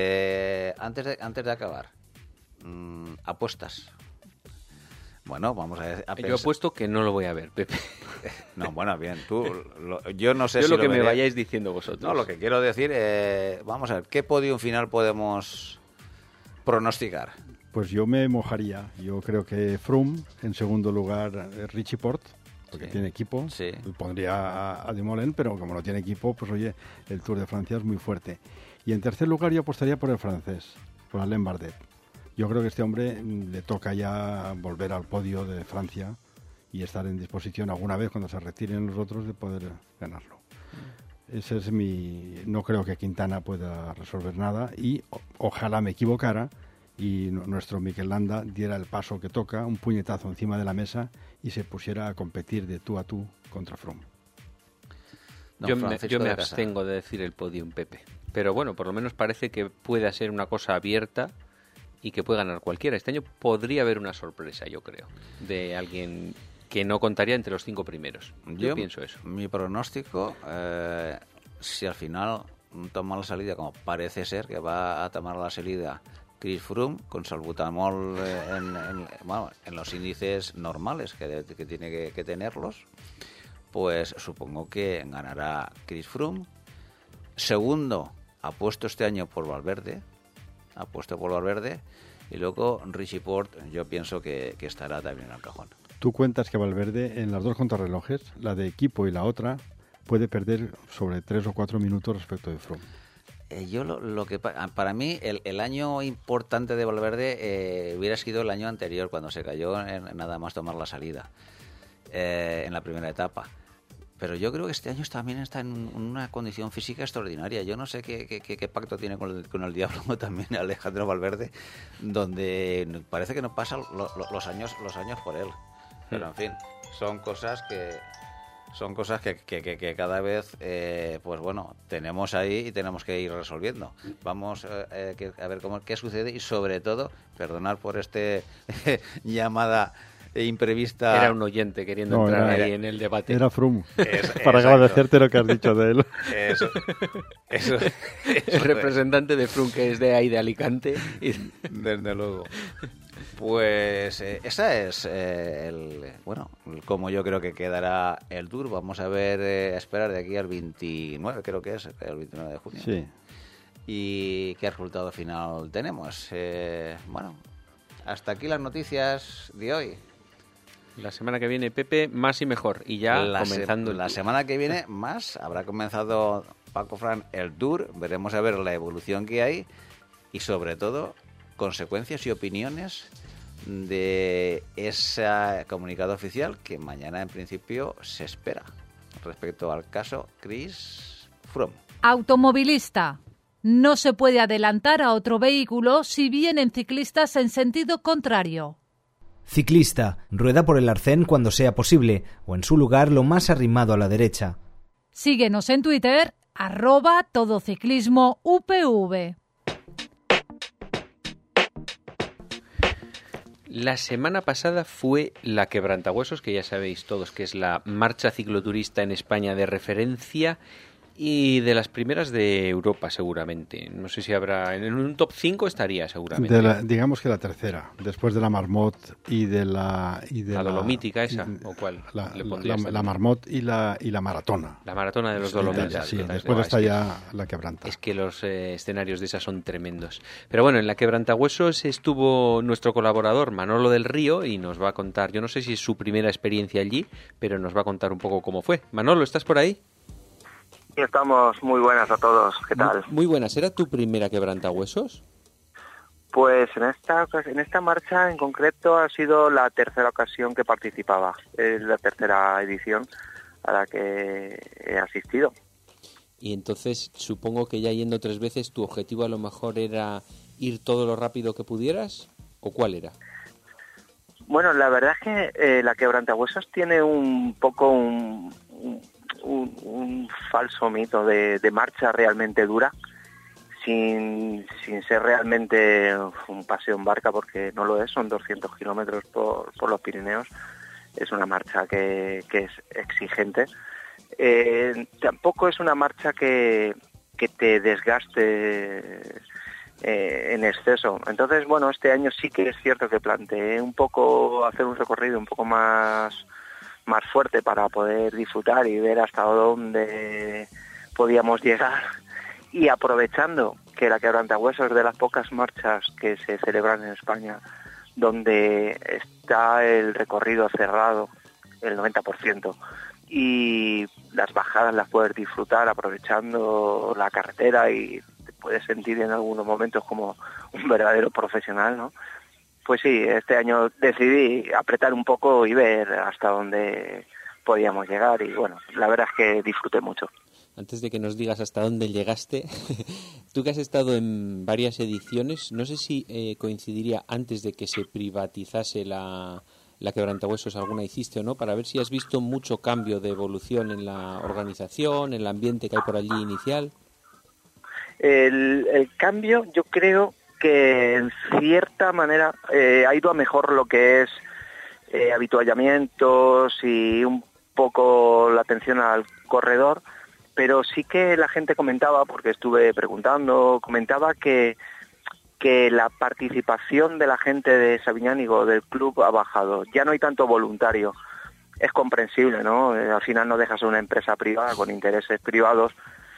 eh, antes, de, antes de acabar, mmm, apuestas. Bueno, vamos a, a Yo apuesto que no lo voy a ver, Pepe. No, bueno, bien, tú, lo, yo no sé yo si lo que lo me veré. vayáis diciendo vosotros. No, lo que quiero decir, eh, vamos a ver, ¿qué podium final podemos pronosticar? Pues yo me mojaría. Yo creo que Froome, en segundo lugar eh, Richie Porte, porque Sí. tiene equipo. Sí. Pondría a, a Dumoulin, pero como no tiene equipo, pues oye, el Tour de Francia es muy fuerte. Y en tercer lugar yo apostaría por el francés, por Alain Bardet. Yo creo que a este hombre mm, le toca ya volver al podio de Francia y estar en disposición alguna vez cuando se retiren los otros de poder ganarlo. Ese es mi... No creo que Quintana pueda resolver nada y o- ojalá me equivocara y no- nuestro Mikel Landa diera el paso que toca, un puñetazo encima de la mesa y se pusiera a competir de tú a tú contra Froome. Don yo me, Francisco yo me de Casa. abstengo de decir el podium, Pepe. Pero bueno, por lo menos parece que pueda ser una cosa abierta y que puede ganar cualquiera. Este año podría haber una sorpresa, yo creo, de alguien que no contaría entre los cinco primeros. Yo, Yo pienso eso. Mi pronóstico, eh, si al final toma la salida, como parece ser que va a tomar la salida Chris Froome con salbutamol eh, en, en, bueno, en los índices normales que, de, que tiene que, que tenerlos, pues supongo que ganará Chris Froome. Segundo, apuesto este año por Valverde, apuesto por Valverde, y luego Richie Porte yo pienso que, que estará también en el cajón. Tú cuentas que Valverde en las dos contrarrelojes, la de equipo y la otra, puede perder sobre tres o cuatro minutos respecto de Froome. Eh, yo lo, lo que para mí el, el año importante de Valverde eh, hubiera sido el año anterior, cuando se cayó en, en nada más tomar la salida eh, en la primera etapa. Pero yo creo que este año también está en un, una condición física extraordinaria. Yo no sé qué, qué, qué pacto tiene con el, con el diablo también Alejandro Valverde, donde parece que no pasan lo, lo, los años los años por él. Pero en fin, son cosas que son cosas que, que, que, que cada vez eh, pues bueno, tenemos ahí y tenemos que ir resolviendo. Vamos eh, que, a ver cómo qué sucede, y sobre todo, perdonar por este llamada imprevista. Era un oyente queriendo no, entrar era, ahí en el debate. Era Froome, es, para agradecerte lo que has dicho de él. Eso, eso, eso el representante de Froome, que es de ahí, de Alicante. Y... Desde luego. Pues eh, esa es eh, el bueno, como yo creo que quedará el Tour. Vamos a ver, eh, esperar de aquí al veintinueve, creo que es el veintinueve de junio. Sí. Y qué resultado final tenemos. Eh, bueno, hasta aquí las noticias de hoy. La semana que viene, Pepe, más y mejor. Y ya la comenzando. Se, la semana que viene más. Habrá comenzado Paco Fran el Tour. Veremos a ver la evolución que hay. Y sobre todo, consecuencias y opiniones de ese comunicado oficial que mañana en principio se espera respecto al caso Chris Froome. Automovilista. No se puede adelantar a otro vehículo si vienen ciclistas en sentido contrario. Ciclista. Rueda por el arcén cuando sea posible o en su lugar lo más arrimado a la derecha. Síguenos en Twitter, arroba todociclismo U P V. La semana pasada fue la Quebrantahuesos, que ya sabéis todos que es la marcha cicloturista en España de referencia y de las primeras de Europa seguramente. No sé si habrá... En un top cinco estaría seguramente. De la, digamos que la tercera, después de la Marmot y de la... Y de la Dolomítica la, esa, ¿o cuál? La, la, la, la Marmot y la, y la Maratona. La Maratona de los Dolomitas. Sí, sí, después no, está es ya que, la Quebranta. Es que los eh, escenarios de esas son tremendos. Pero bueno, en la Quebrantahuesos estuvo nuestro colaborador Manolo del Río y nos va a contar, yo no sé si es su primera experiencia allí, pero nos va a contar un poco cómo fue. Manolo, ¿estás por ahí? Estamos. Muy buenas a todos, ¿qué tal? Muy, muy buenas. ¿Era tu primera Quebrantahuesos? Pues en esta en esta marcha en concreto ha sido la tercera ocasión que participaba. Es la tercera edición a la que he asistido. Y entonces supongo que ya yendo tres veces tu objetivo a lo mejor era ir todo lo rápido que pudieras, ¿o cuál era? Bueno, la verdad es que eh, la Quebrantahuesos tiene un poco un... un Un, un falso mito de, de marcha realmente dura, sin, sin ser realmente un paseo en barca, porque no lo es, son doscientos kilómetros por, por los Pirineos, es una marcha que, que es exigente. Eh, tampoco es una marcha que, que te desgaste eh, en exceso. Entonces, bueno, este año sí que es cierto que planteé un poco hacer un recorrido un poco más... más fuerte para poder disfrutar y ver hasta dónde podíamos llegar, y aprovechando que la Quebrantahuesos es de las pocas marchas que se celebran en España donde está el recorrido cerrado el noventa por ciento y las bajadas las puedes disfrutar aprovechando la carretera y te puedes sentir en algunos momentos como un verdadero profesional, ¿no? Pues sí, este año decidí apretar un poco y ver hasta dónde podíamos llegar y bueno, la verdad es que disfruté mucho. Antes de que nos digas hasta dónde llegaste, tú que has estado en varias ediciones, no sé si eh, coincidiría antes de que se privatizase la, la Quebrantahuesos, alguna hiciste o no, para ver si has visto mucho cambio de evolución en la organización, en el ambiente que hay por allí inicial. El, el cambio, yo creo que en cierta manera eh, ha ido a mejor lo que es eh, habituallamientos y un poco la atención al corredor, pero sí que la gente comentaba, porque estuve preguntando, comentaba que que la participación de la gente de Sabiñánigo, del club, ha bajado. Ya no hay tanto voluntario. Es comprensible, ¿no? Eh, al final no dejas una empresa privada con intereses privados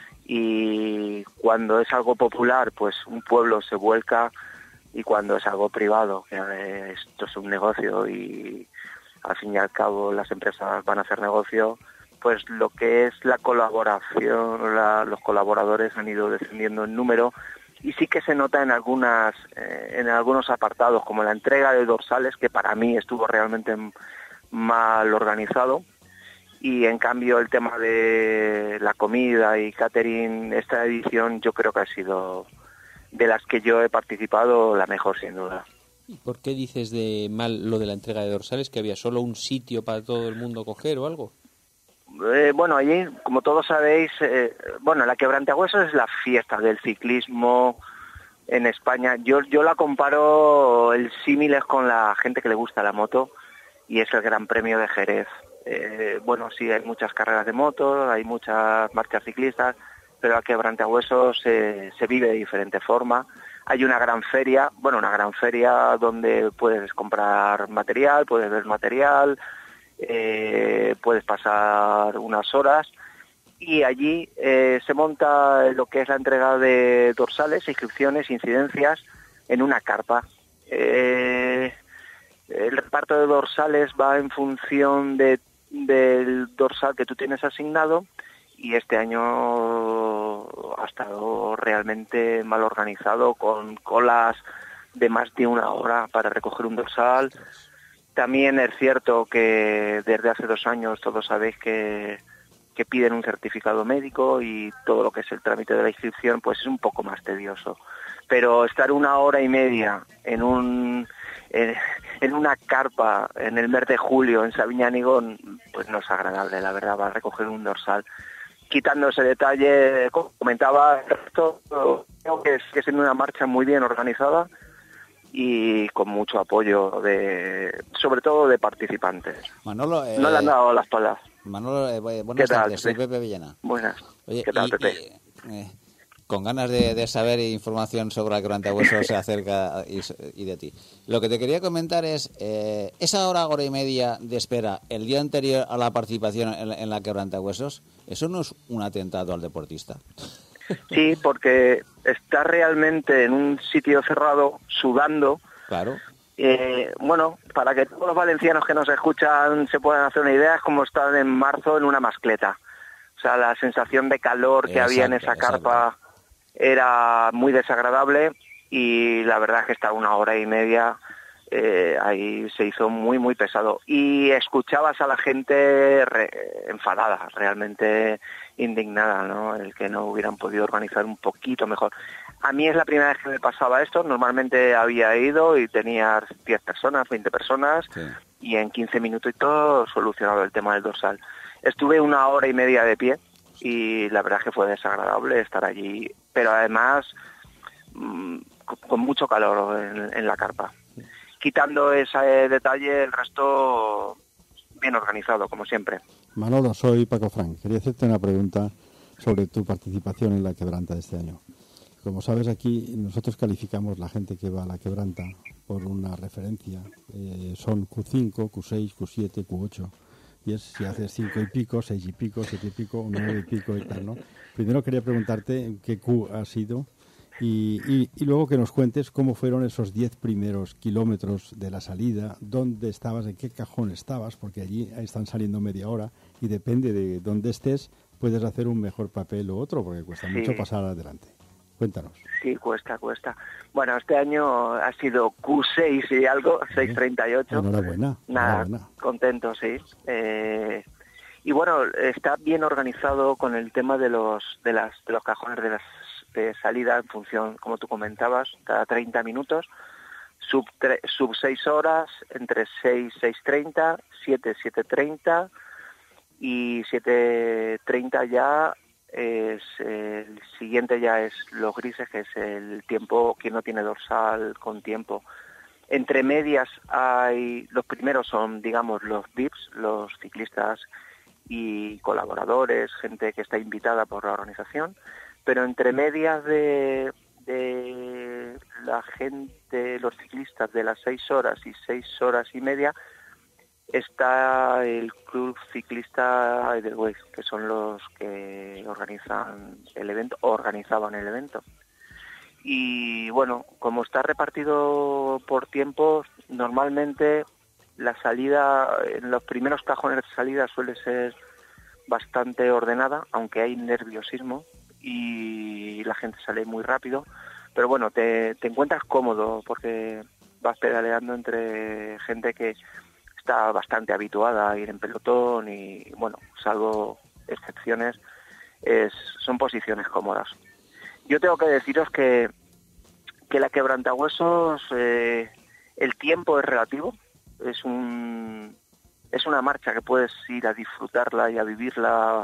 y cuando es algo popular, pues un pueblo se vuelca, y cuando es algo privado, que eh, esto es un negocio y al fin y al cabo las empresas van a hacer negocio, pues lo que es la colaboración, la, los colaboradores han ido descendiendo en número, y sí que se nota en algunas eh, en algunos apartados, como la entrega de dorsales, que para mí estuvo realmente mal organizado, y en cambio el tema de la comida y catering, esta edición yo creo que ha sido, de las que yo he participado, la mejor sin duda. ¿Y por qué dices de mal lo de la entrega de dorsales? ¿Que había solo un sitio para todo el mundo coger o algo? Eh, bueno, allí, como todos sabéis, eh, bueno, la Quebrantahuesos es la fiesta del ciclismo en España. Yo yo la comparo, el símil es con la gente que le gusta la moto, y es el Gran Premio de Jerez. Eh, bueno, sí, hay muchas carreras de motos, hay muchas marchas ciclistas, pero la Quebrantahuesos se, se vive de diferente forma. Hay una gran feria, bueno, una gran feria donde puedes comprar material, puedes ver material, eh, puedes pasar unas horas, y allí eh, se monta lo que es la entrega de dorsales, inscripciones, incidencias en una carpa. Eh, el reparto de dorsales va en función de, del dorsal que tú tienes asignado, y este año ha estado realmente mal organizado, con colas de más de una hora para recoger un dorsal. También es cierto que desde hace dos años todos sabéis que, que piden un certificado médico, y todo lo que es el trámite de la inscripción pues es un poco más tedioso. Pero estar una hora y media en un en, en una carpa en el mes de julio en Sabiñánigo, pues no es agradable, la verdad, para recoger un dorsal. Quitando ese detalle, como comentaba, esto creo que es, que es una marcha muy bien organizada y con mucho apoyo, de sobre todo de participantes. Manolo, eh, no le han dado las palas. Manolo, eh, buenas ¿Qué tal, tardes, soy Pepe? Pepe Villena. Buenas. Oye, ¿Qué tal, y, Pepe? y, eh, con ganas de, de saber información sobre la Quebrantahuesos acerca y, y de ti. Lo que te quería comentar es, eh, esa hora, hora y media de espera el día anterior a la participación en, en la Quebrantahuesos, ¿eso no es un atentado al deportista? Sí, porque está realmente en un sitio cerrado, sudando. Claro. Eh, bueno, para que todos los valencianos que nos escuchan se puedan hacer una idea, es como estar en marzo en una mascleta. O sea, la sensación de calor que Exacto, había en esa carpa exacto. era muy desagradable, y la verdad es que estar una hora y media eh, ahí se hizo muy, muy pesado. Y escuchabas a la gente re, enfadada, realmente indignada, ¿no? El que no hubieran podido organizar un poquito mejor. A mí es la primera vez que me pasaba esto. Normalmente había ido y tenía diez personas, veinte personas, sí, y en quince minutos y todo solucionado el tema del dorsal. Estuve una hora y media de pie y la verdad es que fue desagradable estar allí, pero además mmm, con mucho calor en, en la carpa. Quitando ese detalle, el resto bien organizado, como siempre. Manolo, soy Paco Frank. Quería hacerte una pregunta sobre tu participación en la Quebranta de este año. Como sabes, aquí nosotros calificamos la gente que va a la Quebranta por una referencia. Eh, son Q cinco, Q seis, Q siete, Q ocho. Y es si haces cinco y pico, seis y pico, siete y pico, nueve y pico y tal, ¿no? Primero quería preguntarte qué Q ha sido y, y, y luego que nos cuentes cómo fueron esos diez primeros kilómetros de la salida, dónde estabas, en qué cajón estabas, porque allí están saliendo media hora y depende de dónde estés puedes hacer un mejor papel u otro, porque cuesta sí. mucho pasar adelante. Cuéntanos. Sí, cuesta, cuesta. Bueno, este año ha sido Q seis y algo, seis treinta y ocho. Enhorabuena. Nada, enhorabuena. Contento, sí. Eh, y bueno, está bien organizado con el tema de los de las de los cajones de las de salida en función, como tú comentabas, cada treinta minutos, sub tre, sub seis horas, entre seis, seis treinta, siete, siete treinta y siete treinta ya. Es el siguiente ya es los grises, que es el tiempo que no tiene dorsal con tiempo. Entre medias hay, los primeros son, digamos, los V I Ps, los ciclistas y colaboradores, gente que está invitada por la organización, pero entre medias de, de la gente, los ciclistas de las seis horas y seis horas y media, está el Club Ciclista Edelweiss, que son los que organizan el evento, o organizaban el evento. Y bueno, como está repartido por tiempos, normalmente la salida, en los primeros cajones de salida suele ser bastante ordenada, aunque hay nerviosismo y la gente sale muy rápido, pero bueno, te, te encuentras cómodo porque vas pedaleando entre gente que está bastante habituada a ir en pelotón y bueno, salvo excepciones, es, son posiciones cómodas. Yo tengo que deciros que, que la quebrantahuesos, eh, el tiempo es relativo, es un es una marcha que puedes ir a disfrutarla y a vivirla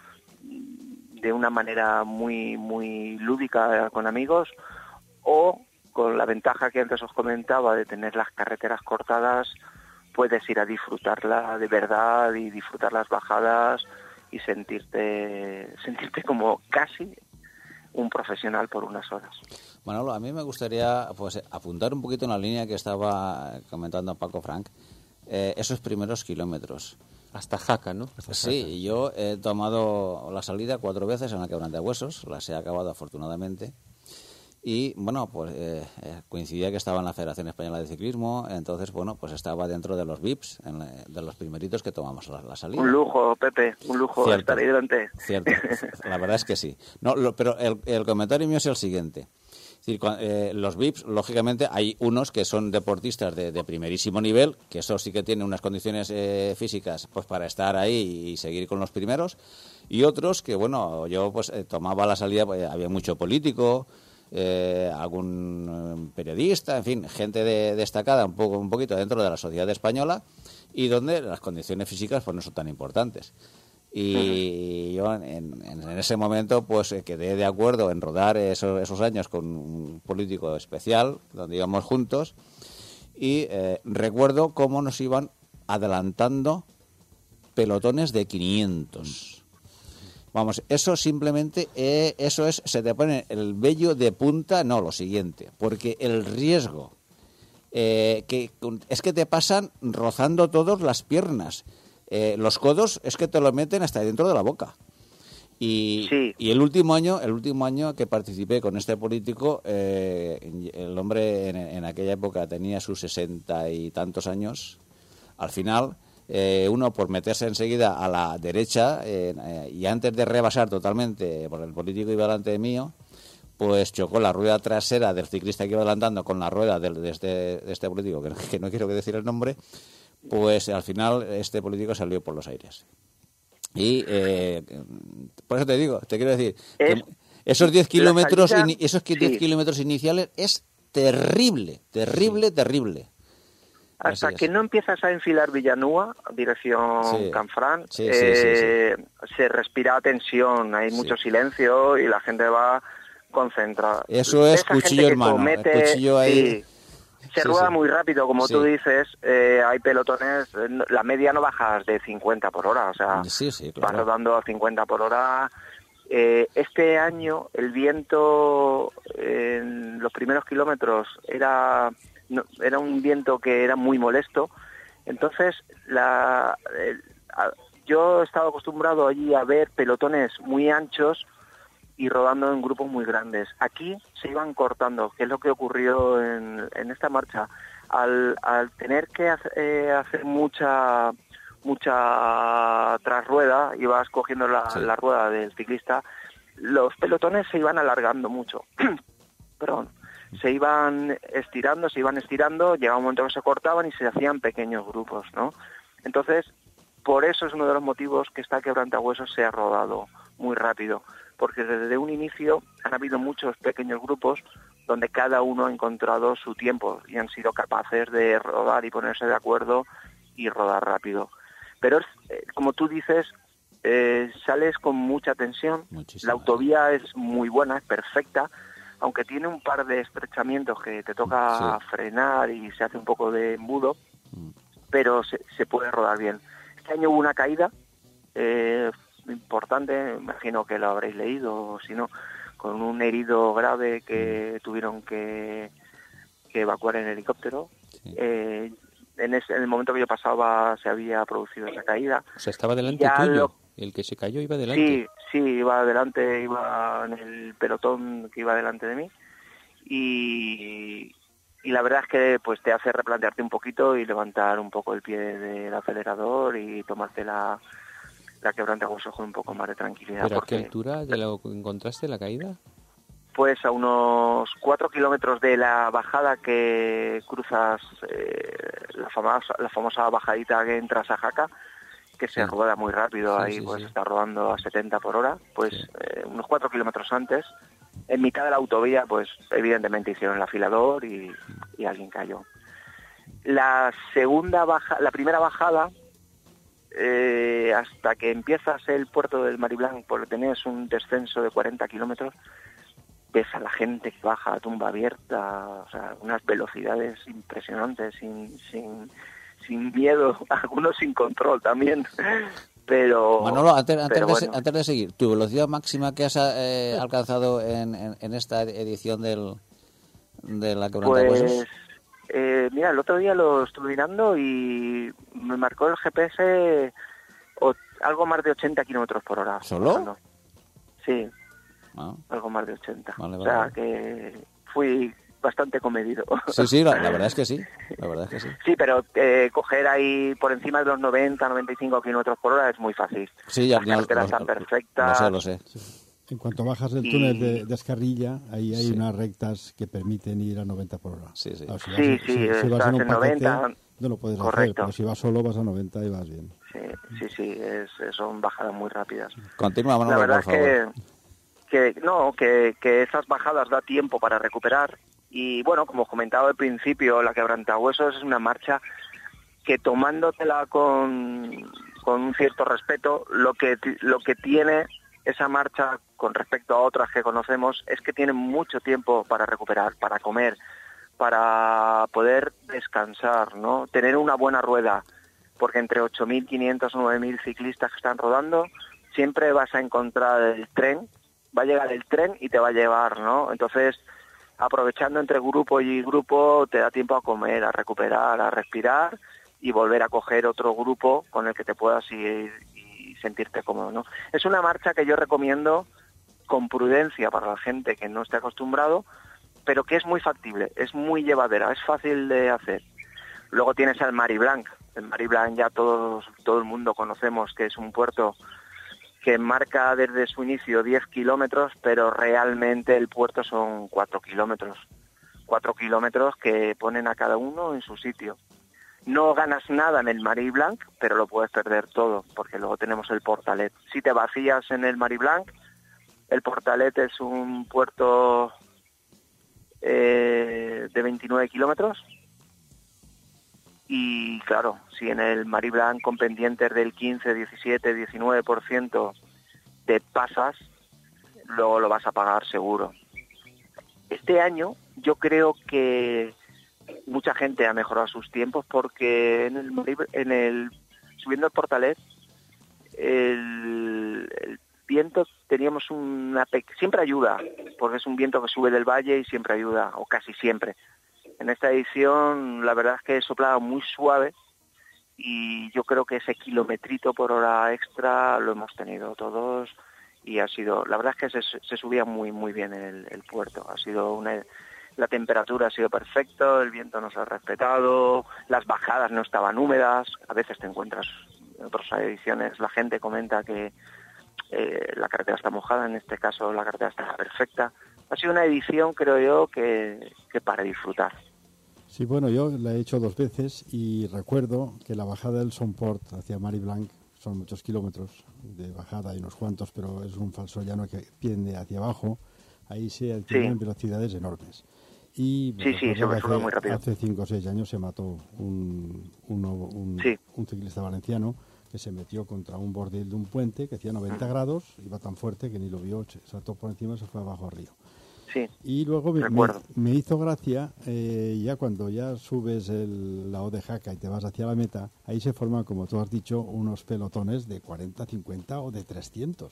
de una manera muy muy lúdica con amigos, o con la ventaja que antes os comentaba de tener las carreteras cortadas, puedes ir a disfrutarla de verdad y disfrutar las bajadas y sentirte sentirte como casi un profesional por unas horas. Manolo, a mí me gustaría pues apuntar un poquito en la línea que estaba comentando Paco Frank, eh, esos primeros kilómetros. Hasta Jaca, ¿no? Hasta sí, Jaca. Yo he tomado la salida cuatro veces en la quebrantahuesos, las he acabado afortunadamente. Y, bueno, pues eh, coincidía que estaba en la Federación Española de Ciclismo, entonces, bueno, pues estaba dentro de los V I Ps, en la, de los primeritos que tomamos la, la salida. Un lujo, Pepe, un lujo Cierto, estar ahí delante. Cierto, la verdad es que sí. No, lo, pero el, el comentario mío es el siguiente. Es decir, cuando, eh, los V I Ps, lógicamente, hay unos que son deportistas de, de primerísimo nivel, que eso sí que tienen unas condiciones eh, físicas pues para estar ahí y seguir con los primeros, y otros que, bueno, yo pues eh, tomaba la salida, pues, había mucho político, Eh, algún eh, periodista, en fin, gente de, destacada un poco un poquito dentro de la sociedad española y donde las condiciones físicas pues no son tan importantes. Y uh-huh. yo en, en, en ese momento pues eh, quedé de acuerdo en rodar esos, esos años con un político especial, donde íbamos juntos, y eh, recuerdo cómo nos iban adelantando pelotones de quinientos. Vamos, eso simplemente, eh, eso es, se te pone el vello de punta, no, lo siguiente, porque el riesgo eh, que es que te pasan rozando todas las piernas, eh, los codos es que te lo meten hasta dentro de la boca. Y, sí. y el último año, el último año que participé con este político, eh, el hombre en, en aquella época tenía sus sesenta y tantos años, al final. Eh, uno por meterse enseguida a la derecha eh, eh, y antes de rebasar totalmente, porque el político iba delante de mío, pues chocó la rueda trasera del ciclista que iba adelantando con la rueda de, de, este, de este político, que no, que no quiero decir el nombre, pues al final este político salió por los aires. Y eh, por eso te digo, te quiero decir, que esos diez kilómetros, salida, in, esos diez sí. kilómetros iniciales es terrible, terrible, sí. terrible. Hasta que no empiezas a enfilar Villanúa, dirección sí. Canfrán, sí, eh, sí, sí, sí. se respira tensión, hay sí. mucho silencio y la gente va concentrada. Eso es cuchillo hermano, comete, el cuchillo ahí. Sí, se sí, rueda sí. muy rápido, como sí. tú dices, eh, hay pelotones, la media no bajas de cincuenta por hora, o sea, sí, sí, claro. vas rodando a cincuenta por hora. Eh, este año el viento en los primeros kilómetros era... No, era un viento que era muy molesto, entonces la, el, a, yo he estado acostumbrado allí a ver pelotones muy anchos y rodando en grupos muy grandes. Aquí se iban cortando, que es lo que ocurrió en, en esta marcha. Al, al tener que hacer, eh, hacer mucha mucha trasrueda, ibas cogiendo la, sí. la rueda del ciclista, los pelotones se iban alargando mucho. Perdón. Se iban estirando, se iban estirando, llegaba un momento que se cortaban y se hacían pequeños grupos, ¿no? Entonces, por eso es uno de los motivos que esta quebrantahuesos se ha rodado muy rápido, porque desde un inicio han habido muchos pequeños grupos donde cada uno ha encontrado su tiempo y han sido capaces de rodar y ponerse de acuerdo y rodar rápido. Pero, eh, como tú dices, eh, sales con mucha tensión, Muchísimo. La autovía es muy buena, es perfecta, aunque tiene un par de estrechamientos que te toca sí. frenar y se hace un poco de embudo, mm. pero se, se puede rodar bien. Este año hubo una caída eh, importante, imagino que lo habréis leído, o si no, con un herido grave que tuvieron que, que evacuar en helicóptero. Sí. Eh, en, ese, en el momento que yo pasaba se había producido esa caída. O sea, estaba delante tuyo. Lo... El que se cayó iba delante. Sí, sí, iba adelante, iba en el pelotón que iba delante de mí. Y, y la verdad es que pues te hace replantearte un poquito y levantar un poco el pie del acelerador y tomarte la, la quebrantahuesos con un poco más de tranquilidad. ¿Pero porque, a qué altura ya lo encontraste la caída? Pues a unos cuatro kilómetros de la bajada que cruzas, eh, la, famosa, la famosa bajadita que entras a Jaca, que se sí. rueda muy rápido, sí, ahí sí, pues sí. está rodando a setenta por hora, pues sí. eh, unos cuatro kilómetros antes, en mitad de la autovía, pues evidentemente hicieron el afilador y, y alguien cayó. La segunda baja, la primera bajada, eh, hasta que empiezas el puerto del Mariblanc, porque tenías un descenso de cuarenta kilómetros, ves a la gente que baja a tumba abierta, o sea, unas velocidades impresionantes, sin, sin, sin miedo, algunos sin control también. Pero Manolo, antes, antes, pero de, bueno. antes de seguir, ¿tu velocidad máxima que has eh, alcanzado en, en, en esta edición del de la quebrantahuesos? Pues, eh, mira, el otro día lo estuve mirando y me marcó el G P S o, algo más de ochenta kilómetros por hora. ¿Solo? Bajando. Sí, ah. algo más de ochenta. Vale, vale, o sea, vale. que fui bastante comedido. Sí, sí, la, la verdad es que sí, la verdad es que sí. Sí, pero eh, coger ahí por encima de los noventa, noventa y cinco kilómetros por hora es muy fácil. Sí, ya, Las carreteras están perfectas. Lo sé, lo sé. Sí. En cuanto bajas del y... túnel de, de Escarrilla, ahí hay sí. unas rectas que permiten ir a noventa por hora. Sí, sí. Claro, si vas, sí, si, sí, si, si vas en un paquete, noventa, no lo puedes correcto. hacer, pero si vas solo vas a noventa y vas bien. Sí, sí, sí, es, son bajadas muy rápidas. Continúa, Manolo, La verdad por favor. es que, que no, que, que esas bajadas da tiempo para recuperar. Y bueno, como comentaba al principio, la quebrantahuesos es una marcha que tomándotela con, con un cierto respeto, lo que, lo que tiene esa marcha con respecto a otras que conocemos es que tiene mucho tiempo para recuperar, para comer, para poder descansar, ¿no? Tener una buena rueda, porque entre ocho mil quinientos, nueve mil ciclistas que están rodando, siempre vas a encontrar el tren, va a llegar el tren y te va a llevar, ¿no? Entonces, aprovechando entre grupo y grupo, te da tiempo a comer, a recuperar, a respirar y volver a coger otro grupo con el que te puedas ir y sentirte cómodo, ¿no? Es una marcha que yo recomiendo con prudencia para la gente que no esté acostumbrado, pero que es muy factible, es muy llevadera, es fácil de hacer. Luego tienes el Mariblanc. El Mariblanc ya todos, todo el mundo conocemos que es un puerto que marca desde su inicio diez kilómetros, pero realmente el puerto son cuatro kilómetros. cuatro kilómetros que ponen a cada uno en su sitio. No ganas nada en el Mariblanc, pero lo puedes perder todo, porque luego tenemos el Portalet. Si te vacías en el Mariblanc, el Portalet es un puerto eh, de veintinueve kilómetros. Y claro, si en el Mariblanc con pendientes del quince, diecisiete, diecinueve por ciento te pasas, luego lo vas a pagar seguro. Este año yo creo que mucha gente ha mejorado sus tiempos porque en el, en el subiendo el Portalet, el, el viento teníamos una... siempre ayuda, porque es un viento que sube del valle y siempre ayuda, o casi siempre. En esta edición la verdad es que soplaba muy suave y yo creo que ese kilometrito por hora extra lo hemos tenido todos y ha sido, la verdad es que se, se subía muy muy bien el, el puerto, ha sido una, la temperatura ha sido perfecta, el viento nos ha respetado, las bajadas no estaban húmedas, a veces te encuentras en otras ediciones, la gente comenta que eh, la carretera está mojada, en este caso la carretera está perfecta. Ha sido una edición, creo yo, que, que para disfrutar. Sí, bueno, yo la he hecho dos veces y recuerdo que la bajada del Somport hacia Mariblanc son muchos kilómetros de bajada, hay unos cuantos, pero es un falso llano que pende hacia abajo. Ahí se adquieren sí. velocidades enormes. Y sí, sí, se hace, muy rápido. Hace cinco o seis años se mató un, un, un, sí. un ciclista valenciano que se metió contra un bordel de un puente que hacía noventa grados, iba tan fuerte que ni lo vio, se saltó por encima y se fue abajo al río. Sí, y luego me, me, me hizo gracia, eh, ya cuando ya subes el, la O de Jaca y te vas hacia la meta, ahí se forman, como tú has dicho, unos pelotones de cuarenta, cincuenta o de trescientos.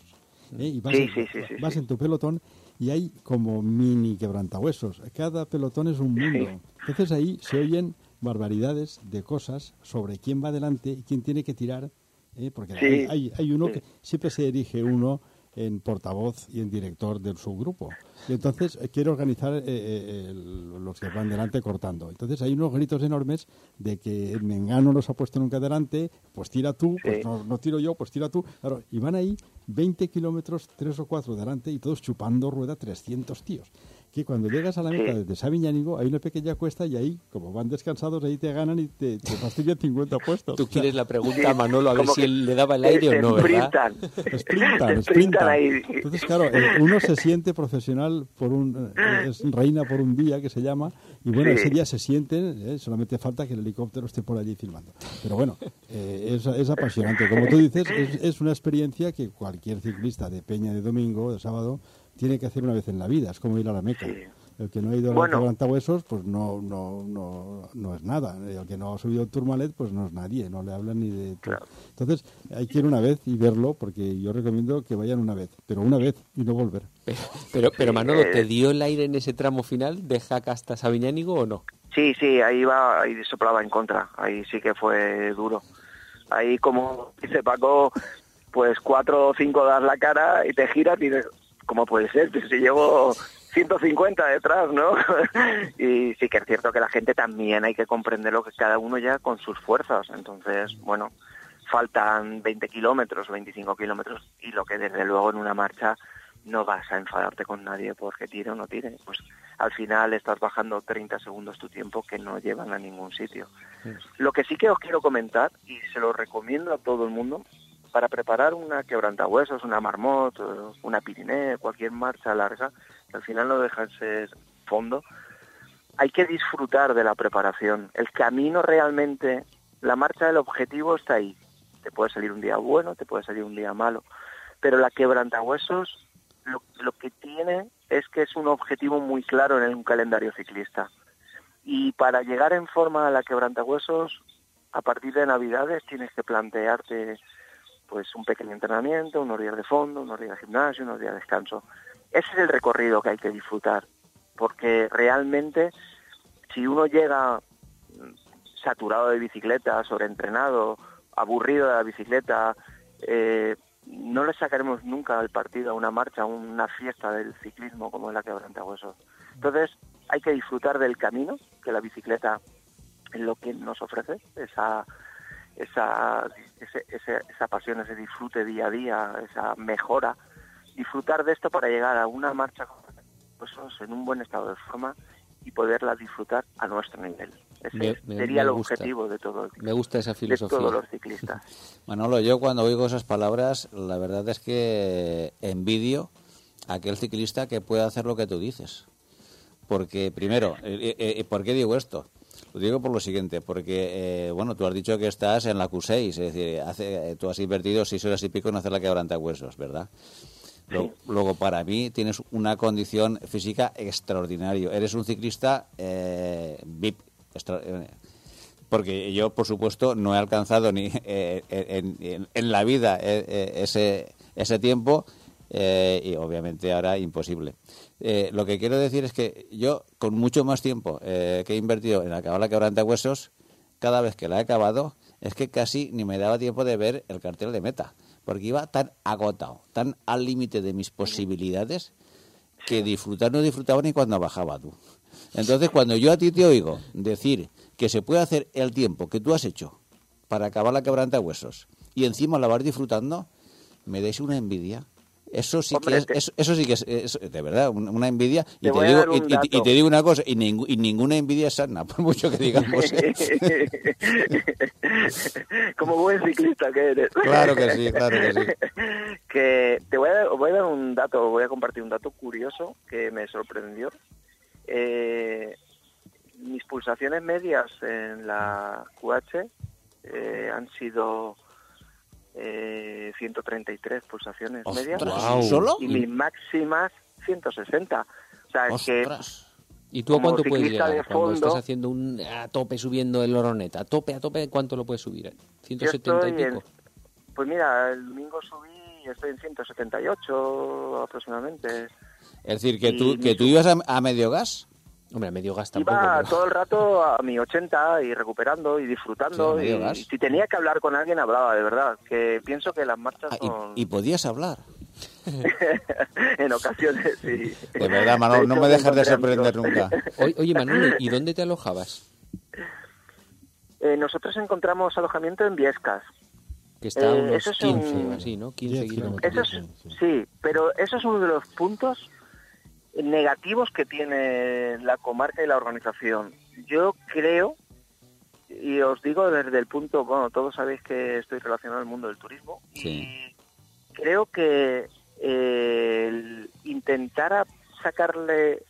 ¿eh? Y vas, Sí, en, sí, sí, sí, vas sí. en tu pelotón y hay como mini quebrantahuesos. Cada pelotón es un mundo. Sí. Entonces ahí se oyen barbaridades de cosas sobre quién va adelante y quién tiene que tirar, ¿eh? Porque Sí. hay, hay, hay uno Sí. que siempre se erige uno en portavoz y en director del subgrupo. Y entonces eh, quiere organizar eh, eh, el- los que van delante cortando. Entonces hay unos gritos enormes de que el Mengano no se ha puesto nunca delante, pues tira tú, pues Sí. no, no tiro yo, pues tira tú. Claro, y van ahí veinte kilómetros, tres o cuatro delante y todos chupando rueda trescientos tíos. Que cuando llegas a la meta Sí. desde Sabiñánigo hay una pequeña cuesta y ahí, como van descansados, ahí te ganan y te, te fastidian cincuenta puestos. Tú O sea, quieres la pregunta Sí, a Manolo a ver como si que él le daba el se- aire se o no, ¿verdad? sprintan. sprintan, Se sprintan. sprintan ahí. Entonces, claro, eh, uno se siente profesional por un eh, es reina por un día, que se llama, y bueno, Sí. ese día se sienten, eh, solamente falta que el helicóptero esté por allí filmando. Pero bueno, eh, es, es apasionante. Como tú dices, es, es una experiencia que cualquier ciclista de Peña de domingo, de sábado, tiene que hacer una vez en la vida. Es como ir a la Meca. Sí. El que no ha ido Bueno. a Quebrantahuesos, pues no, no, no, no es nada. El que no ha subido el Tourmalet, pues no es nadie, no le hablan ni de... Claro. Entonces, hay que ir una vez y verlo, porque yo recomiendo que vayan una vez, pero una vez y no volver. Pero, pero, pero Manolo, eh, ¿te dio el aire en ese tramo final de Jaca hasta Sabiñánigo o no? Sí, sí, ahí va, ahí soplaba en contra, ahí sí que fue duro. Ahí, como dice Paco, pues cuatro o cinco das la cara y te giras y dices, ¿cómo puede ser? Pues si llevo ciento cincuenta detrás, ¿no? Y sí que es cierto que la gente también hay que comprenderlo, que cada uno ya con sus fuerzas. Entonces, bueno, faltan veinte kilómetros, veinticinco kilómetros, y lo que desde luego en una marcha no vas a enfadarte con nadie porque tire o no tire. Pues al final estás bajando treinta segundos tu tiempo que no llevan a ningún sitio. Lo que sí que os quiero comentar, y se lo recomiendo a todo el mundo, para preparar una quebrantahuesos, una Marmot, una Pirineo, cualquier marcha larga, que al final no deja de ser fondo, hay que disfrutar de la preparación. El camino realmente, la marcha del objetivo está ahí. Te puede salir un día bueno, te puede salir un día malo, pero la quebrantahuesos lo, lo que tiene es que es un objetivo muy claro en un calendario ciclista. Y para llegar en forma a la quebrantahuesos, a partir de Navidades tienes que plantearte pues un pequeño entrenamiento, unos días de fondo, unos días de gimnasio, unos días de descanso. Ese es el recorrido que hay que disfrutar, porque realmente si uno llega saturado de bicicleta, sobreentrenado, aburrido de la bicicleta, eh, no le sacaremos nunca al partido a una marcha, a una fiesta del ciclismo como es la quebrantahuesos. Entonces hay que disfrutar del camino, que la bicicleta es lo que nos ofrece, esa esa ese, ese, esa pasión, ese disfrute día a día, esa mejora, disfrutar de esto para llegar a una marcha pues, en un buen estado de forma y poderla disfrutar a nuestro nivel. Ese Me- me- sería me el gusta. objetivo de todo el, Me gusta esa de filosofía. todos los ciclistas. Manolo, yo cuando oigo esas palabras, la verdad es que envidio a aquel ciclista que puede hacer lo que tú dices. Porque, primero, eh, eh, ¿por qué digo esto? Lo digo por lo siguiente, porque, eh, bueno, tú has dicho que estás en la Q seis, es decir, hace, tú has invertido seis horas y pico en hacer la quebrantahuesos, ¿verdad? Luego, luego, para mí, tienes una condición física extraordinaria. Eres un ciclista eh, V I P. Extra, eh, porque yo, por supuesto, no he alcanzado ni eh, en, en, en la vida eh, eh, ese, ese tiempo eh, y, obviamente, ahora imposible. Eh, lo que quiero decir es que yo, con mucho más tiempo eh, que he invertido en acabar la quebrantahuesos, cada vez que la he acabado, es que casi ni me daba tiempo de ver el cartel de meta, porque iba tan agotado, tan al límite de mis posibilidades, que disfrutar no disfrutaba ni cuando bajaba tú. Entonces, cuando yo a ti te oigo decir que se puede hacer el tiempo que tú has hecho para acabar la quebrantahuesos y encima la vas disfrutando, me dais una envidia. Eso sí Hombre, que es, te- eso, eso sí que es, es, de verdad, un- una envidia. Y Te te, voy a digo, dar un y, y- y dato. te digo una cosa, y, ningú- y ninguna envidia es sana, por mucho que digamos. ¿eh? Como buen ciclista que eres. Claro que sí, claro que sí. Que te voy a, dar, voy a dar un dato, voy a compartir un dato curioso que me sorprendió. Eh, mis pulsaciones medias en la Q H eh, han sido eh, ciento treinta y tres pulsaciones medias. Ostras, Guau. ¿solo? Y mis máximas ciento sesenta. O sea, es que Ostras. ¿Y tú a como cuánto puedes ciclista llegar? de Cuando fondo- estás haciendo un a tope subiendo el Oronet, a tope, a tope, ¿cuánto lo puedes subir? yo ¿ciento setenta y estoy en- pico? pues mira, el domingo subí estoy en ciento setenta y ocho aproximadamente. Es decir, que Y tú, que mi tú ibas a, a medio gas. Hombre, a medio gas tampoco. Iba pero- todo el rato a mi ochenta y recuperando y disfrutando. Sí, a medio y, gas. y si tenía que hablar con alguien, hablaba, de verdad. Que pienso que las marchas Ah, son... y, y podías hablar. en ocasiones, sí. De verdad, Manolo, De no hecho, me dejas de encontré sorprender amigos. nunca. Oye, oye, Manolo, ¿y dónde te alojabas? Eh, nosotros encontramos alojamiento en Viescas. Que está a Eh, unos eso es quince un- o así, ¿no? quince diez kilómetros. Eso kilómetros. es, Sí, sí, pero eso es uno de los puntos negativos que tiene la comarca y la organización. Yo creo, y os digo desde el punto, bueno, todos sabéis que estoy relacionado al mundo del turismo, Sí. y creo que eh, el intentar a- sacarle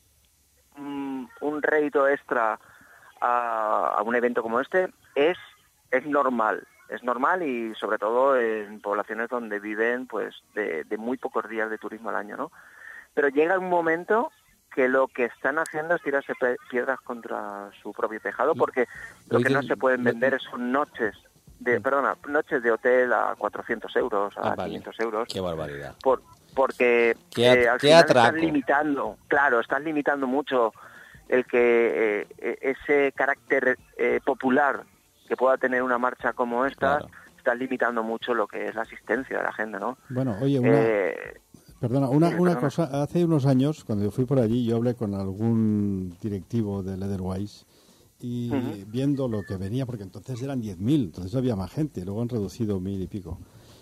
mm, un rédito extra a, a un evento como este es, es normal. Es normal y sobre todo en poblaciones donde viven pues de, de muy pocos días de turismo al año, ¿no? Pero llega un momento que lo que están haciendo es tirarse pe- piedras contra su propio tejado, porque lo que no dices- se pueden lo- vender son noches de, perdona, noches de hotel a cuatrocientos euros, a Ah, vale. quinientos euros, Qué barbaridad. por, porque Qué at- eh, al qué final atraco. estás limitando, claro, estás limitando mucho el que eh, eh, ese carácter eh, popular que pueda tener una marcha como esta, Claro. estás limitando mucho lo que es la asistencia de la gente, ¿no? Bueno, oye, una, Eh, perdona, una, sí, una perdona. cosa. Hace unos años, cuando yo fui por allí, yo hablé con algún directivo de Leatherwise y Ujú. viendo lo que venía, porque entonces eran diez mil, entonces había más gente, luego han reducido mil y pico,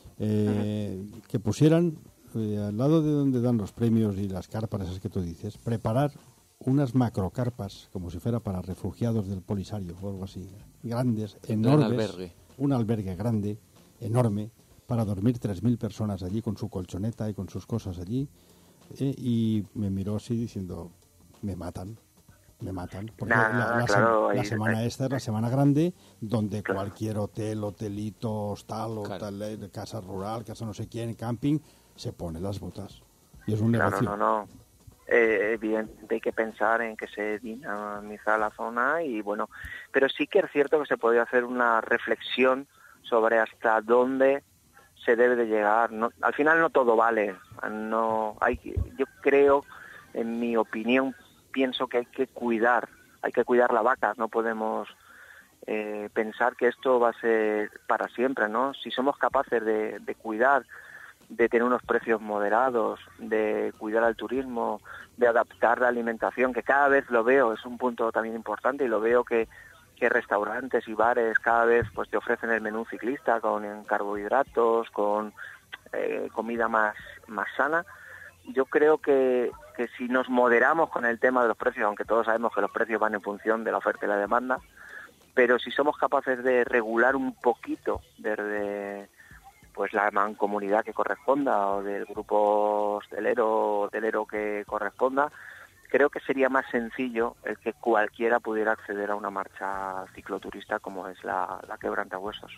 eh, que pusieran eh, al lado de donde dan los premios y las carpas esas que tú dices, preparar unas macrocarpas, como si fuera para refugiados del Polisario o algo así, grandes, enormes, albergue. un albergue grande, enorme, para dormir tres mil personas allí con su colchoneta y con sus cosas allí, eh, y me miró así diciendo, me matan, me matan, porque Nada, la, nada, la claro, sema- la ahí- semana ahí- esta es la semana grande, donde Claro. cualquier hotel, hotelito, hostal, o Claro. tal, eh, casa rural, casa no sé quién, camping, se pone las botas. Y es un Claro, negocio. no, no. Eh, evidentemente hay que pensar en que se dinamiza la zona y bueno, pero sí que es cierto que se podría hacer una reflexión sobre hasta dónde se debe de llegar. No, al final no todo vale. No hay. Yo creo, en mi opinión, pienso que hay que cuidar, hay que cuidar la vaca. No podemos eh, pensar que esto va a ser para siempre, ¿no? Si somos capaces de, de cuidar, de tener unos precios moderados, de cuidar al turismo, de adaptar la alimentación, que cada vez lo veo, es un punto también importante y lo veo que, que restaurantes y bares cada vez pues te ofrecen el menú ciclista con carbohidratos, con eh, comida más, más sana. Yo creo que, que si nos moderamos con el tema de los precios, aunque todos sabemos que los precios van en función de la oferta y la demanda, pero si somos capaces de regular un poquito desde pues la mancomunidad que corresponda o del grupo hostelero hotelero que corresponda, creo que sería más sencillo el que cualquiera pudiera acceder a una marcha cicloturista como es la, la Quebrantahuesos.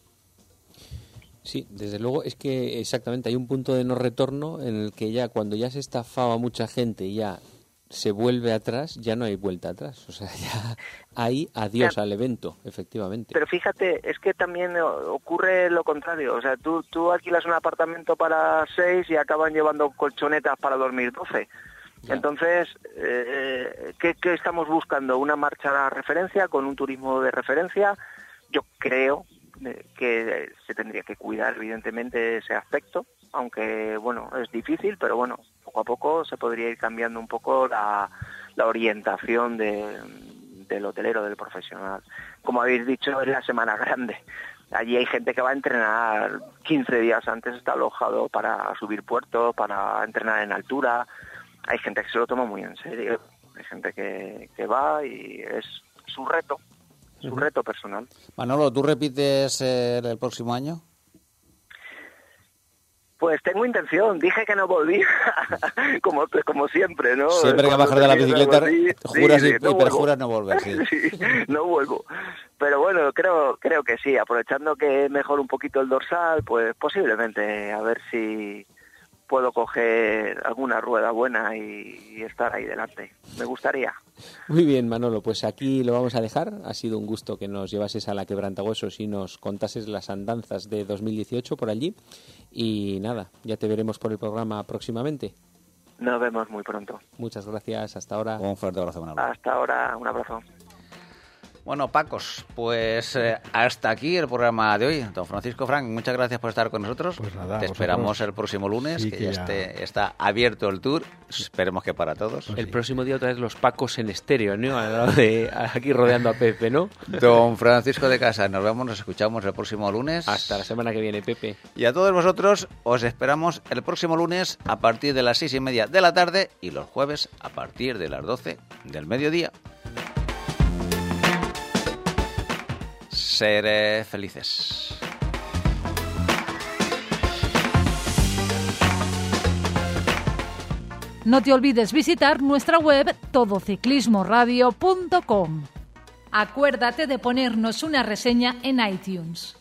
Sí, desde luego es que exactamente hay un punto de no retorno en el que ya cuando ya se estafaba mucha gente y ya se vuelve atrás, ya no hay vuelta atrás. O sea, ya hay adiós Ya. al evento, efectivamente. Pero fíjate, es que también o- ocurre lo contrario. O sea, tú, tú alquilas un apartamento para seis y acaban llevando colchonetas para dormir doce. Ya. Entonces, eh, ¿qué, ¿qué estamos buscando? ¿Una marcha de referencia con un turismo de referencia? Yo creo eh, que se tendría que cuidar, evidentemente, ese aspecto, aunque, bueno, es difícil, pero bueno, poco a poco se podría ir cambiando un poco la, la orientación de, del hotelero, del profesional. Como habéis dicho, es la semana grande. Allí hay gente que va a entrenar quince días antes, está alojado para subir puertos, para entrenar en altura. Hay gente que se lo toma muy en serio. Hay gente que, que va y es su reto, su reto personal. Manolo, ¿tú repites eh, el próximo año? Pues tengo intención, dije que no volvía, como, como siempre, ¿no? Siempre que Cuando bajas de la te dices bicicleta, algo así, juras sí, y, sí, y no perjuras vuelvo. no volver, sí. Sí, no vuelvo. Pero bueno, creo creo que sí, aprovechando que mejor un poquito el dorsal, pues posiblemente, a ver si puedo coger alguna rueda buena y, y estar ahí delante. Me gustaría. Muy bien, Manolo, pues aquí lo vamos a dejar. Ha sido un gusto que nos llevases a la Quebrantahuesos y nos contases las andanzas de dos mil dieciocho por allí. Y nada, ya te veremos por el programa próximamente. Nos vemos muy pronto. Muchas gracias, hasta ahora. Un fuerte abrazo, Manolo. Hasta ahora, un abrazo. Bueno, Pacos, pues eh, hasta aquí el programa de hoy. Don Francisco Frank, muchas gracias por estar con nosotros. Pues nada, Te vosotros. esperamos el próximo lunes, Sí, que, que ya ya- esté, está abierto el tour. Esperemos que para todos. Pues El sí. próximo día otra vez los Pacos en estéreo, ¿no? Al lado de, aquí rodeando a Pepe, ¿no? Don Francisco de Casa, nos vemos, nos escuchamos el próximo lunes. Hasta la semana que viene, Pepe. Y a todos vosotros os esperamos el próximo lunes a partir de las seis y media de la tarde y los jueves a partir de las doce del mediodía. Seré felices. No te olvides visitar nuestra web todociclismoradio punto com. Acuérdate de ponernos una reseña en iTunes.